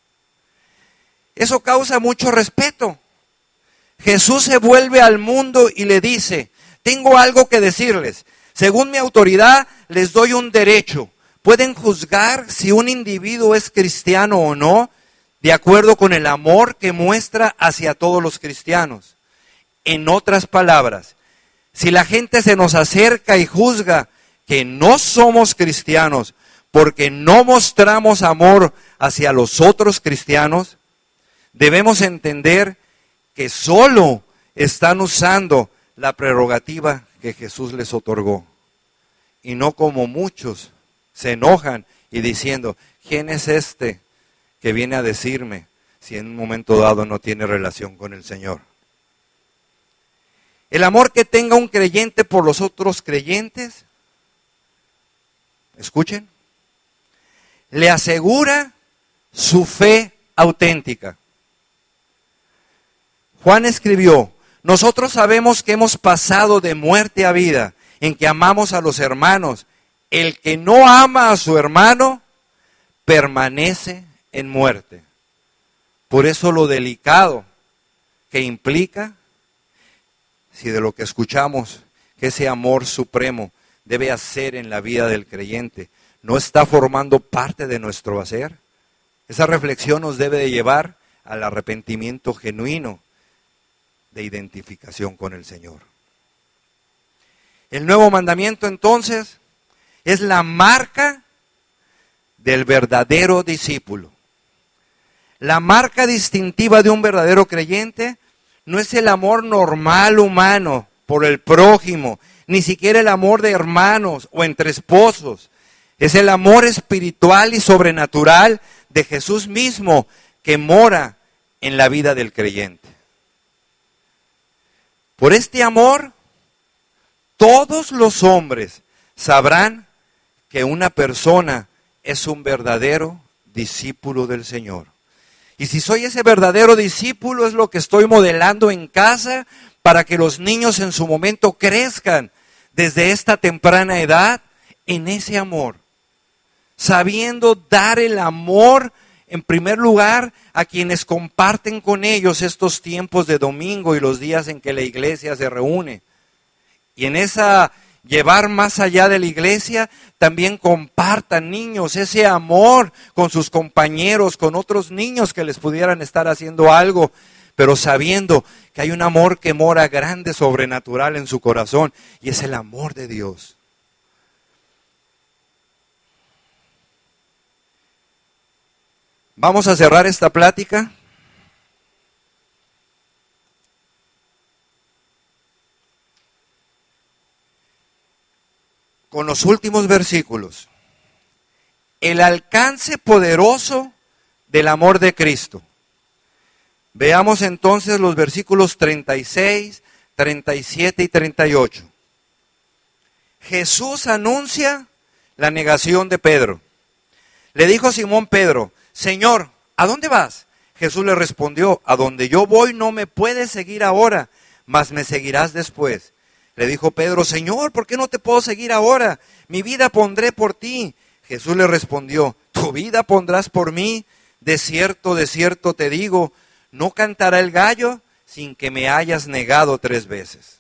Eso causa mucho respeto. Jesús se vuelve al mundo y le dice, tengo algo que decirles. Según mi autoridad, les doy un derecho. Pueden juzgar si un individuo es cristiano o no, de acuerdo con el amor que muestra hacia todos los cristianos. En otras palabras, si la gente se nos acerca y juzga que no somos cristianos porque no mostramos amor hacia los otros cristianos, debemos entender que solo están usando la prerrogativa que Jesús les otorgó. Y no como muchos se enojan y diciendo, ¿quién es este que viene a decirme si en un momento dado no tiene relación con el Señor? El amor que tenga un creyente por los otros creyentes, escuchen, le asegura su fe auténtica. Juan escribió, nosotros sabemos que hemos pasado de muerte a vida, en que amamos a los hermanos. El que no ama a su hermano, permanece en muerte. Por eso lo delicado que implica, si de lo que escuchamos, que ese amor supremo debe hacer en la vida del creyente, no está formando parte de nuestro hacer. Esa reflexión nos debe de llevar al arrepentimiento genuino de identificación con el Señor. El nuevo mandamiento entonces es la marca del verdadero discípulo. La marca distintiva de un verdadero creyente no es el amor normal humano por el prójimo, ni siquiera el amor de hermanos o entre esposos. Es el amor espiritual y sobrenatural de Jesús mismo que mora en la vida del creyente. Por este amor, todos los hombres sabrán que una persona es un verdadero discípulo del Señor. Y si soy ese verdadero discípulo, es lo que estoy modelando en casa para que los niños en su momento crezcan desde esta temprana edad en ese amor, sabiendo dar el amor en primer lugar a quienes comparten con ellos estos tiempos de domingo y los días en que la iglesia se reúne. Y en esa llevar más allá de la iglesia, también compartan, niños, ese amor con sus compañeros, con otros niños que les pudieran estar haciendo algo, pero sabiendo que hay un amor que mora grande, sobrenatural en su corazón, y es el amor de Dios. Vamos a cerrar esta plática con los últimos versículos. El alcance poderoso del amor de Cristo. Veamos entonces los versículos treinta y seis, treinta y siete y treinta y ocho. Jesús anuncia la negación de Pedro. Le dijo Simón Pedro: Señor, ¿a dónde vas? Jesús le respondió: a donde yo voy no me puedes seguir ahora, mas me seguirás después. Le dijo Pedro: Señor, ¿por qué no te puedo seguir ahora? Mi vida pondré por ti. Jesús le respondió: ¿tu vida pondrás por mí? De cierto, de cierto te digo, no cantará el gallo sin que me hayas negado tres veces.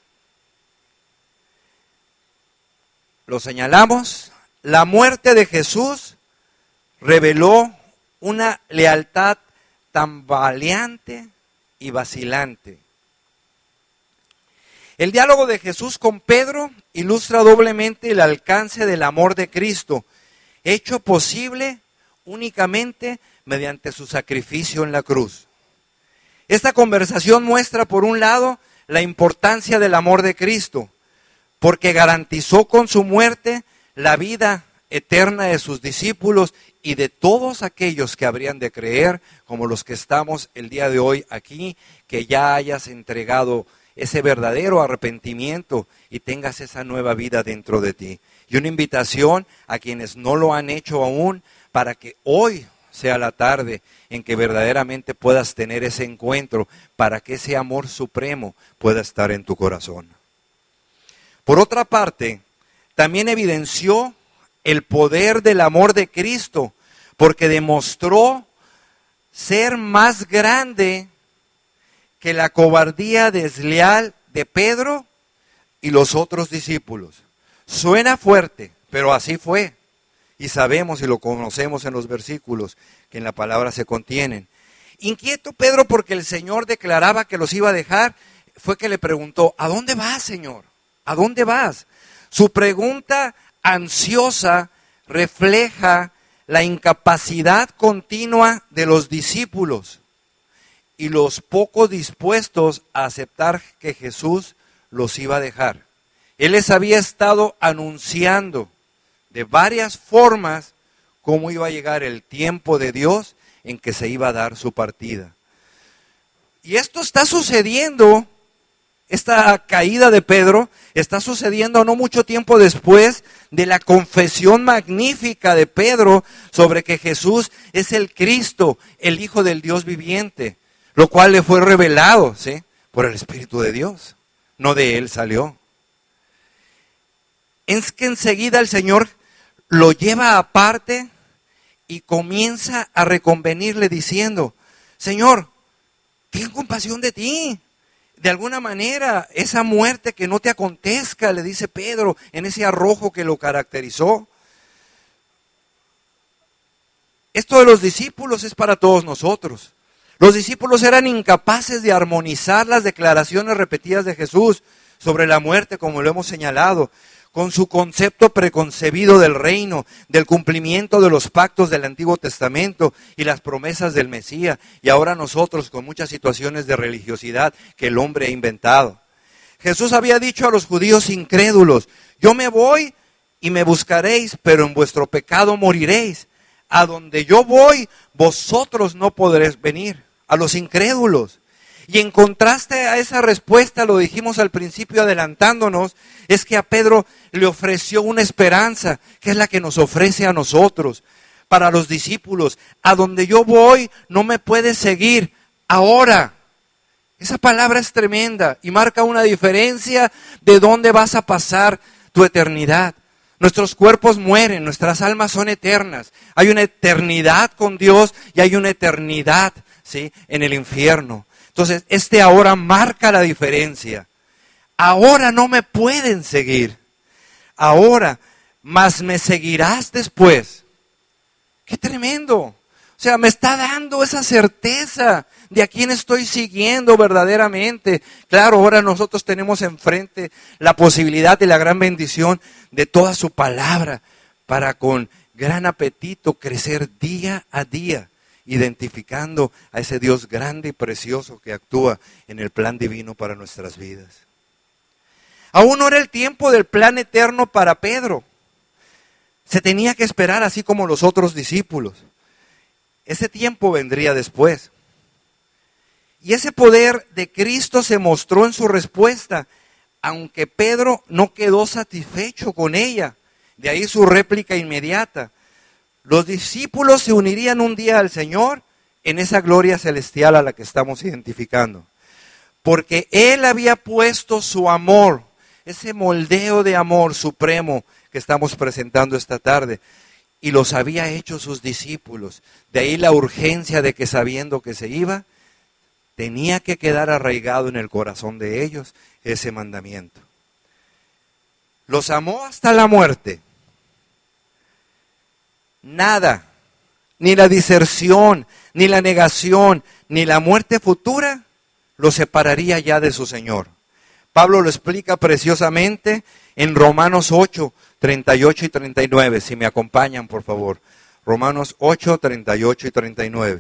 Lo señalamos, la muerte de Jesús reveló una lealtad tambaleante y vacilante. El diálogo de Jesús con Pedro ilustra doblemente el alcance del amor de Cristo, hecho posible únicamente mediante su sacrificio en la cruz. Esta conversación muestra, por un lado, la importancia del amor de Cristo, porque garantizó con su muerte la vida eterna de sus discípulos y de todos aquellos que habrían de creer, como los que estamos el día de hoy aquí, que ya hayas entregado ese verdadero arrepentimiento y tengas esa nueva vida dentro de ti. Y una invitación a quienes no lo han hecho aún, para que hoy sea la tarde en que verdaderamente puedas tener ese encuentro, para que ese amor supremo pueda estar en tu corazón. Por otra parte, también evidenció el poder del amor de Cristo, porque demostró ser más grande que la cobardía desleal de Pedro y los otros discípulos. Suena fuerte, pero así fue. Y sabemos y lo conocemos en los versículos que en la palabra se contienen. Inquieto Pedro porque el Señor declaraba que los iba a dejar, fue que le preguntó: ¿a dónde vas, Señor? ¿A dónde vas? Su pregunta ansiosa refleja la incapacidad continua de los discípulos y los pocos dispuestos a aceptar que Jesús los iba a dejar. Él les había estado anunciando de varias formas cómo iba a llegar el tiempo de Dios en que se iba a dar su partida. Y esto está sucediendo, esta caída de Pedro está sucediendo no mucho tiempo después de la confesión magnífica de Pedro sobre que Jesús es el Cristo, el Hijo del Dios viviente, lo cual le fue revelado, ¿sí?, por el Espíritu de Dios, no de él salió. Es que enseguida el Señor lo lleva aparte y comienza a reconvenirle diciendo: Señor, ten compasión de ti. De alguna manera, esa muerte que no te acontezca, le dice Pedro en ese arrojo que lo caracterizó. Esto de los discípulos es para todos nosotros. Los discípulos eran incapaces de armonizar las declaraciones repetidas de Jesús sobre la muerte, como lo hemos señalado, con su concepto preconcebido del reino, del cumplimiento de los pactos del Antiguo Testamento y las promesas del Mesías, y ahora nosotros con muchas situaciones de religiosidad que el hombre ha inventado. Jesús había dicho a los judíos incrédulos: yo me voy y me buscaréis, pero en vuestro pecado moriréis. A donde yo voy, vosotros no podréis venir. A los incrédulos. Y en contraste a esa respuesta, lo dijimos al principio adelantándonos, es que a Pedro le ofreció una esperanza, que es la que nos ofrece a nosotros, para los discípulos: a donde yo voy no me puedes seguir ahora. Esa palabra es tremenda y marca una diferencia de dónde vas a pasar tu eternidad. Nuestros cuerpos mueren, nuestras almas son eternas. Hay una eternidad con Dios y hay una eternidad, ¿sí?, en el infierno. Entonces, este ahora marca la diferencia. Ahora no me pueden seguir. ahora, mas me seguirás después. ¡Qué tremendo! O sea, me está dando esa certeza de a quién estoy siguiendo verdaderamente. Claro, ahora nosotros tenemos enfrente la posibilidad de la gran bendición de toda su palabra para con gran apetito crecer día a día, identificando a ese Dios grande y precioso que actúa en el plan divino para nuestras vidas. Aún no era el tiempo del plan eterno para Pedro. Se tenía que esperar así como los otros discípulos. Ese tiempo vendría después. Y ese poder de Cristo se mostró en su respuesta, aunque Pedro no quedó satisfecho con ella. De ahí su réplica inmediata. Los discípulos se unirían un día al Señor en esa gloria celestial a la que estamos identificando. Porque Él había puesto su amor, ese moldeo de amor supremo que estamos presentando esta tarde, y los había hecho sus discípulos. De ahí la urgencia de que sabiendo que se iba, tenía que quedar arraigado en el corazón de ellos ese mandamiento. Los amó hasta la muerte. Nada, ni la diserción, ni la negación, ni la muerte futura los separaría ya de su Señor. Pablo lo explica preciosamente en Romanos ocho, treinta y ocho y treinta y nueve. Si me acompañan, por favor. Romanos ocho, treinta y ocho y treinta y nueve.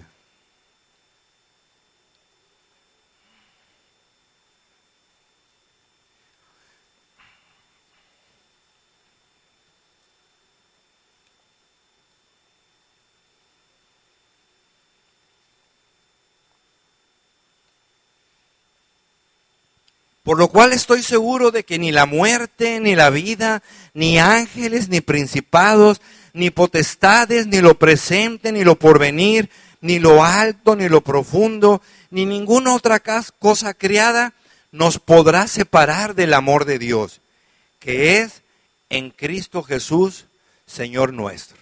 Por lo cual estoy seguro de que ni la muerte, ni la vida, ni ángeles, ni principados, ni potestades, ni lo presente, ni lo porvenir, ni lo alto, ni lo profundo, ni ninguna otra cosa creada nos podrá separar del amor de Dios, que es en Cristo Jesús, Señor nuestro.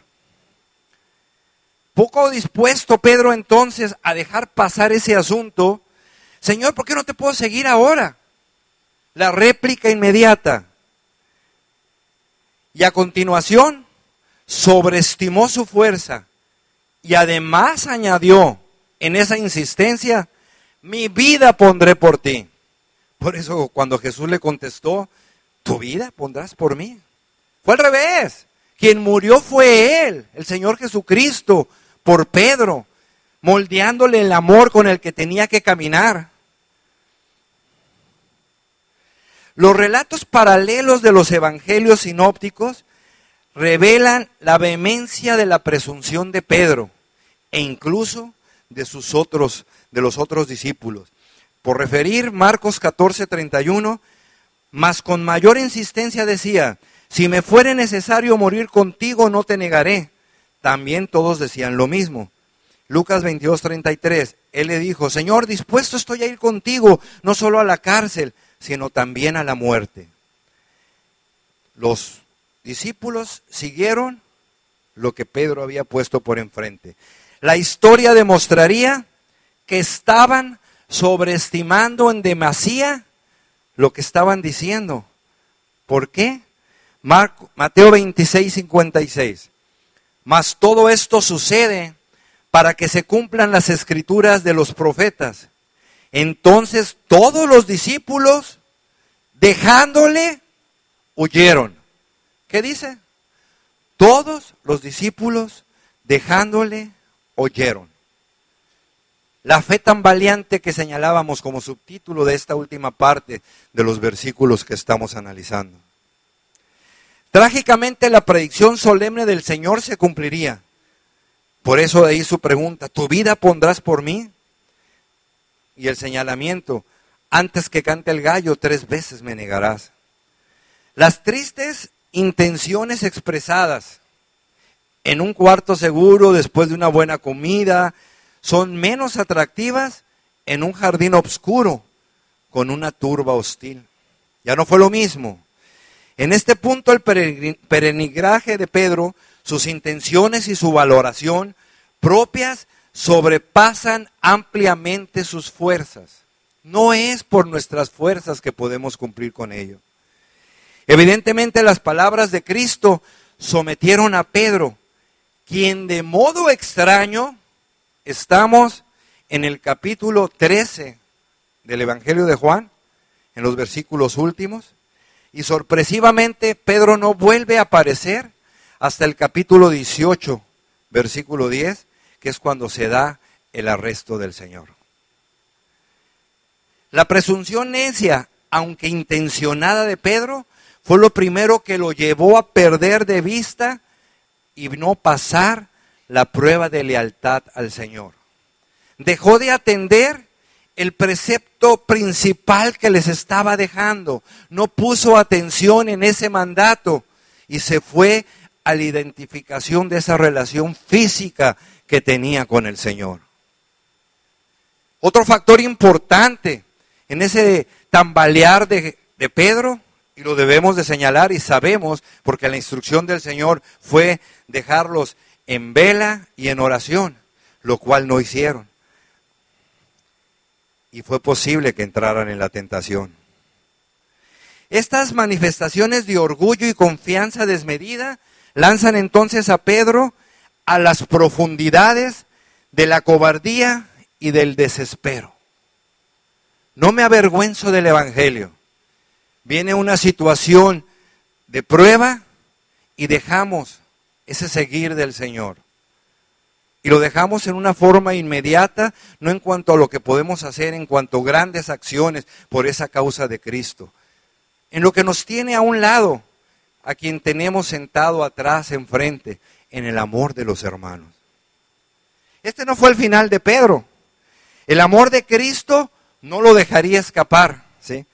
Poco dispuesto Pedro entonces a dejar pasar ese asunto. Señor, ¿por qué no te puedo seguir ahora? La réplica inmediata. Y a continuación, sobreestimó su fuerza y además añadió en esa insistencia, mi vida pondré por ti. Por eso cuando Jesús le contestó, tu vida pondrás por mí. Fue al revés. Quien murió fue Él, el Señor Jesucristo, por Pedro, moldeándole el amor con el que tenía que caminar. Los relatos paralelos de los evangelios sinópticos revelan la vehemencia de la presunción de Pedro e incluso de sus otros, de los otros discípulos. Por referir Marcos catorce, treinta y uno, mas con mayor insistencia decía, si me fuere necesario morir contigo, no te negaré. También todos decían lo mismo. Lucas veintidós, treinta y tres, él le dijo, Señor, dispuesto estoy a ir contigo, no solo a la cárcel, sino también a la muerte. Los discípulos siguieron lo que Pedro había puesto por enfrente. La historia demostraría que estaban sobreestimando en demasía lo que estaban diciendo. ¿Por qué? Marco, Mateo veintiséis, cincuenta y seis. Mas todo esto sucede para que se cumplan las escrituras de los profetas. Entonces todos los discípulos, dejándole, huyeron. ¿Qué dice? Todos los discípulos, dejándole, huyeron. La fe tan valiente que señalábamos como subtítulo de esta última parte de los versículos que estamos analizando. Trágicamente la predicción solemne del Señor se cumpliría. Por eso de ahí su pregunta, ¿tu vida pondrás por mí? Y el señalamiento, antes que cante el gallo, tres veces me negarás. Las tristes intenciones expresadas en un cuarto seguro después de una buena comida son menos atractivas en un jardín oscuro con una turba hostil. Ya no fue lo mismo. En este punto el peregrinaje de Pedro, sus intenciones y su valoración propias sobrepasan ampliamente sus fuerzas. No es por nuestras fuerzas que podemos cumplir con ello. Evidentemente las palabras de Cristo sometieron a Pedro, quien de modo extraño, estamos en el capítulo trece del Evangelio de Juan, en los versículos últimos, y sorpresivamente Pedro no vuelve a aparecer hasta el capítulo dieciocho, versículo diez, que es cuando se da el arresto del Señor. La presunción necia, aunque intencionada de Pedro, fue lo primero que lo llevó a perder de vista y no pasar la prueba de lealtad al Señor. Dejó de atender el precepto principal que les estaba dejando. No puso atención en ese mandato y se fue a la identificación de esa relación física que tenía con el Señor. Otro factor importante en ese tambalear de, de Pedro, y lo debemos de señalar y sabemos, porque la instrucción del Señor fue dejarlos en vela y en oración, lo cual no hicieron. Y fue posible que entraran en la tentación. Estas manifestaciones de orgullo y confianza desmedida lanzan entonces a Pedro a las profundidades de la cobardía y del desespero. No me avergüenzo del Evangelio. Viene una situación de prueba y dejamos ese seguir del Señor. Y lo dejamos en una forma inmediata, no en cuanto a lo que podemos hacer, en cuanto a grandes acciones por esa causa de Cristo. En lo que nos tiene a un lado, a quien tenemos sentado atrás, enfrente, en el amor de los hermanos. Este no fue el final de Pedro. El amor de Cristo no lo dejaría escapar, ¿sí?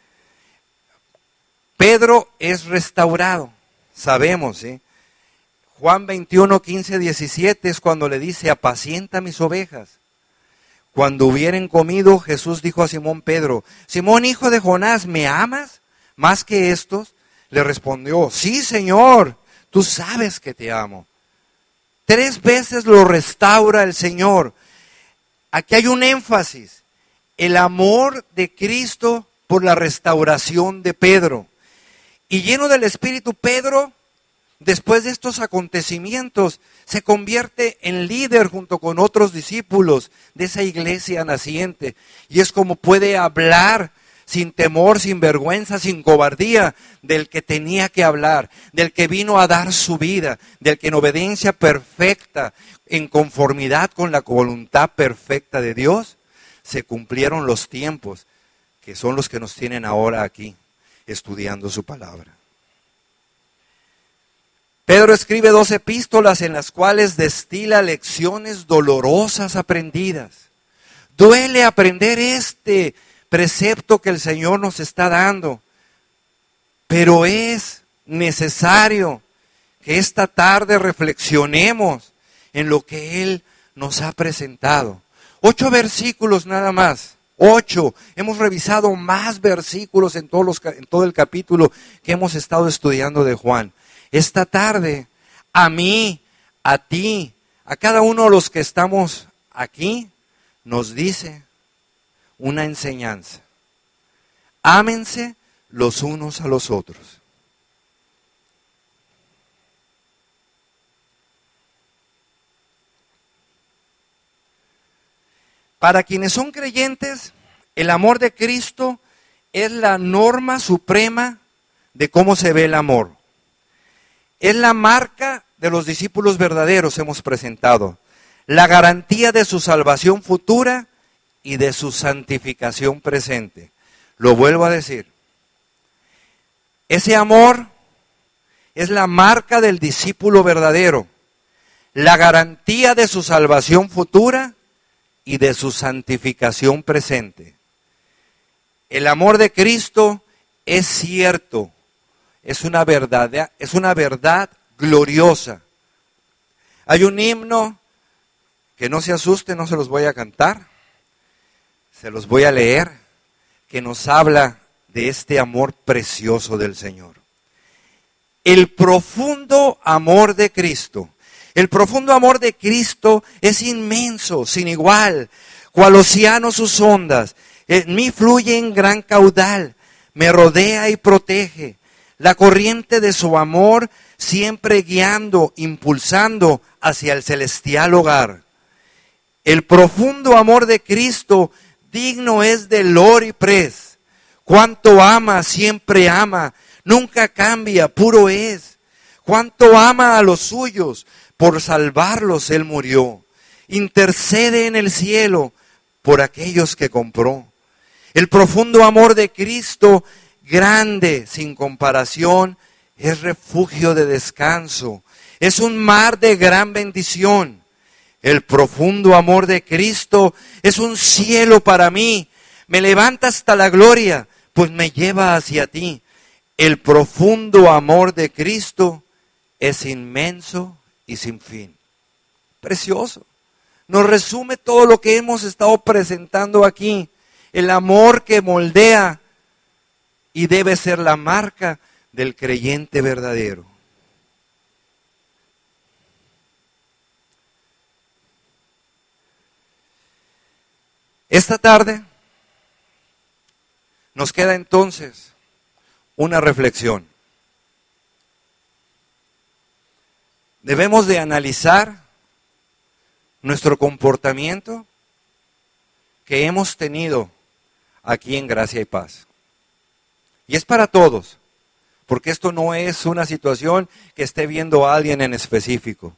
Pedro es restaurado, sabemos, ¿sí? Juan veintiuno, quince, diecisiete es cuando le dice, apacienta mis ovejas. Cuando hubieren comido, Jesús dijo a Simón Pedro, Simón, hijo de Jonás, ¿me amas más que estos? Le respondió, sí, Señor, tú sabes que te amo. Tres veces lo restaura el Señor. Aquí hay un énfasis, el amor de Cristo por la restauración de Pedro. Y lleno del Espíritu, Pedro, después de estos acontecimientos, se convierte en líder junto con otros discípulos de esa iglesia naciente. Y es como puede hablar sin temor, sin vergüenza, sin cobardía, del que tenía que hablar, del que vino a dar su vida, del que en obediencia perfecta, en conformidad con la voluntad perfecta de Dios, se cumplieron los tiempos, que son los que nos tienen ahora aquí, estudiando su palabra. Pedro escribe dos epístolas en las cuales destila lecciones dolorosas aprendidas. Duele aprender este precepto que el Señor nos está dando, pero es necesario que esta tarde reflexionemos en lo que Él nos ha presentado. Ocho versículos nada más. Ocho. Hemos revisado más versículos en, todos los, en todo el capítulo que hemos estado estudiando de Juan. Esta tarde, a mí, a ti, a cada uno de los que estamos aquí, nos dice una enseñanza. Ámense los unos a los otros. Para quienes son creyentes, el amor de Cristo es la norma suprema de cómo se ve el amor. Es la marca de los discípulos verdaderos, hemos presentado. La garantía de su salvación futura y de su santificación presente. Lo vuelvo a decir. Ese amor es la marca del discípulo verdadero. La garantía de su salvación futura y de su santificación presente. El amor de Cristo es cierto, es una verdad, es una verdad gloriosa. Hay un himno que no se asuste, no se los voy a cantar, se los voy a leer, que nos habla de este amor precioso del Señor. El profundo amor de Cristo. El profundo amor de Cristo es inmenso, sin igual, cual océano sus ondas. En mí fluye en gran caudal, me rodea y protege. la corriente de su amor siempre guiando, impulsando hacia el celestial hogar. El profundo amor de Cristo digno es de lor y pres. Cuánto ama, siempre ama, nunca cambia, puro es. Cuánto ama a los suyos, por salvarlos Él murió. Intercede en el cielo por aquellos que compró. El profundo amor de Cristo, grande sin comparación, es refugio de descanso. Es un mar de gran bendición. El profundo amor de Cristo es un cielo para mí. Me levanta hasta la gloria, pues me lleva hacia ti. El profundo amor de Cristo es inmenso y sin fin. Precioso. Nos resume todo lo que hemos estado presentando aquí. El amor que moldea y debe ser la marca del creyente verdadero. Esta tarde nos queda entonces una reflexión. Debemos de analizar nuestro comportamiento que hemos tenido aquí en Gracia y Paz. Y es para todos, porque esto no es una situación que esté viendo a alguien en específico.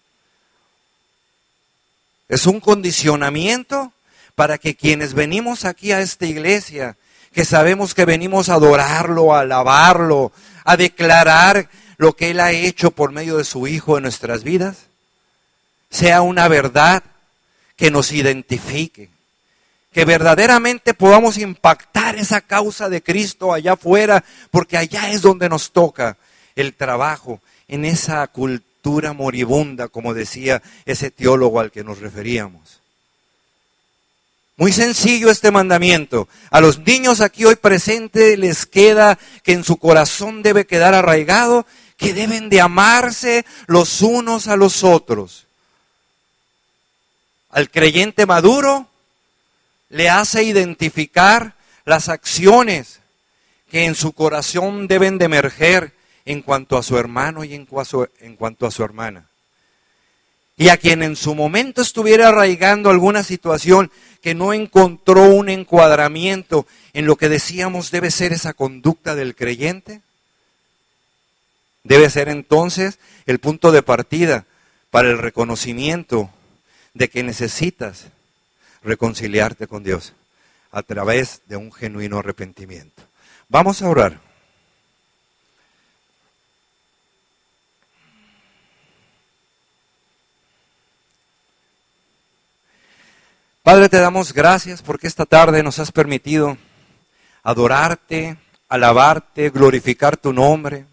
Es un condicionamiento para que quienes venimos aquí a esta iglesia, que sabemos que venimos a adorarlo, a alabarlo, a declarar lo que Él ha hecho por medio de su Hijo en nuestras vidas, sea una verdad que nos identifique, que verdaderamente podamos impactar esa causa de Cristo allá afuera, porque allá es donde nos toca el trabajo, en esa cultura moribunda, como decía ese teólogo al que nos referíamos. Muy sencillo este mandamiento. A los niños aquí hoy presentes les queda que en su corazón debe quedar arraigado, que deben de amarse los unos a los otros. Al creyente maduro le hace identificar las acciones que en su corazón deben de emerger en cuanto a su hermano y en cuanto a su hermana. Y a quien en su momento estuviera arraigando alguna situación que no encontró un encuadramiento en lo que decíamos debe ser esa conducta del creyente, debe ser entonces el punto de partida para el reconocimiento de que necesitas reconciliarte con Dios a través de un genuino arrepentimiento. Vamos a orar. Padre, te damos gracias porque esta tarde nos has permitido adorarte, alabarte, glorificar tu nombre.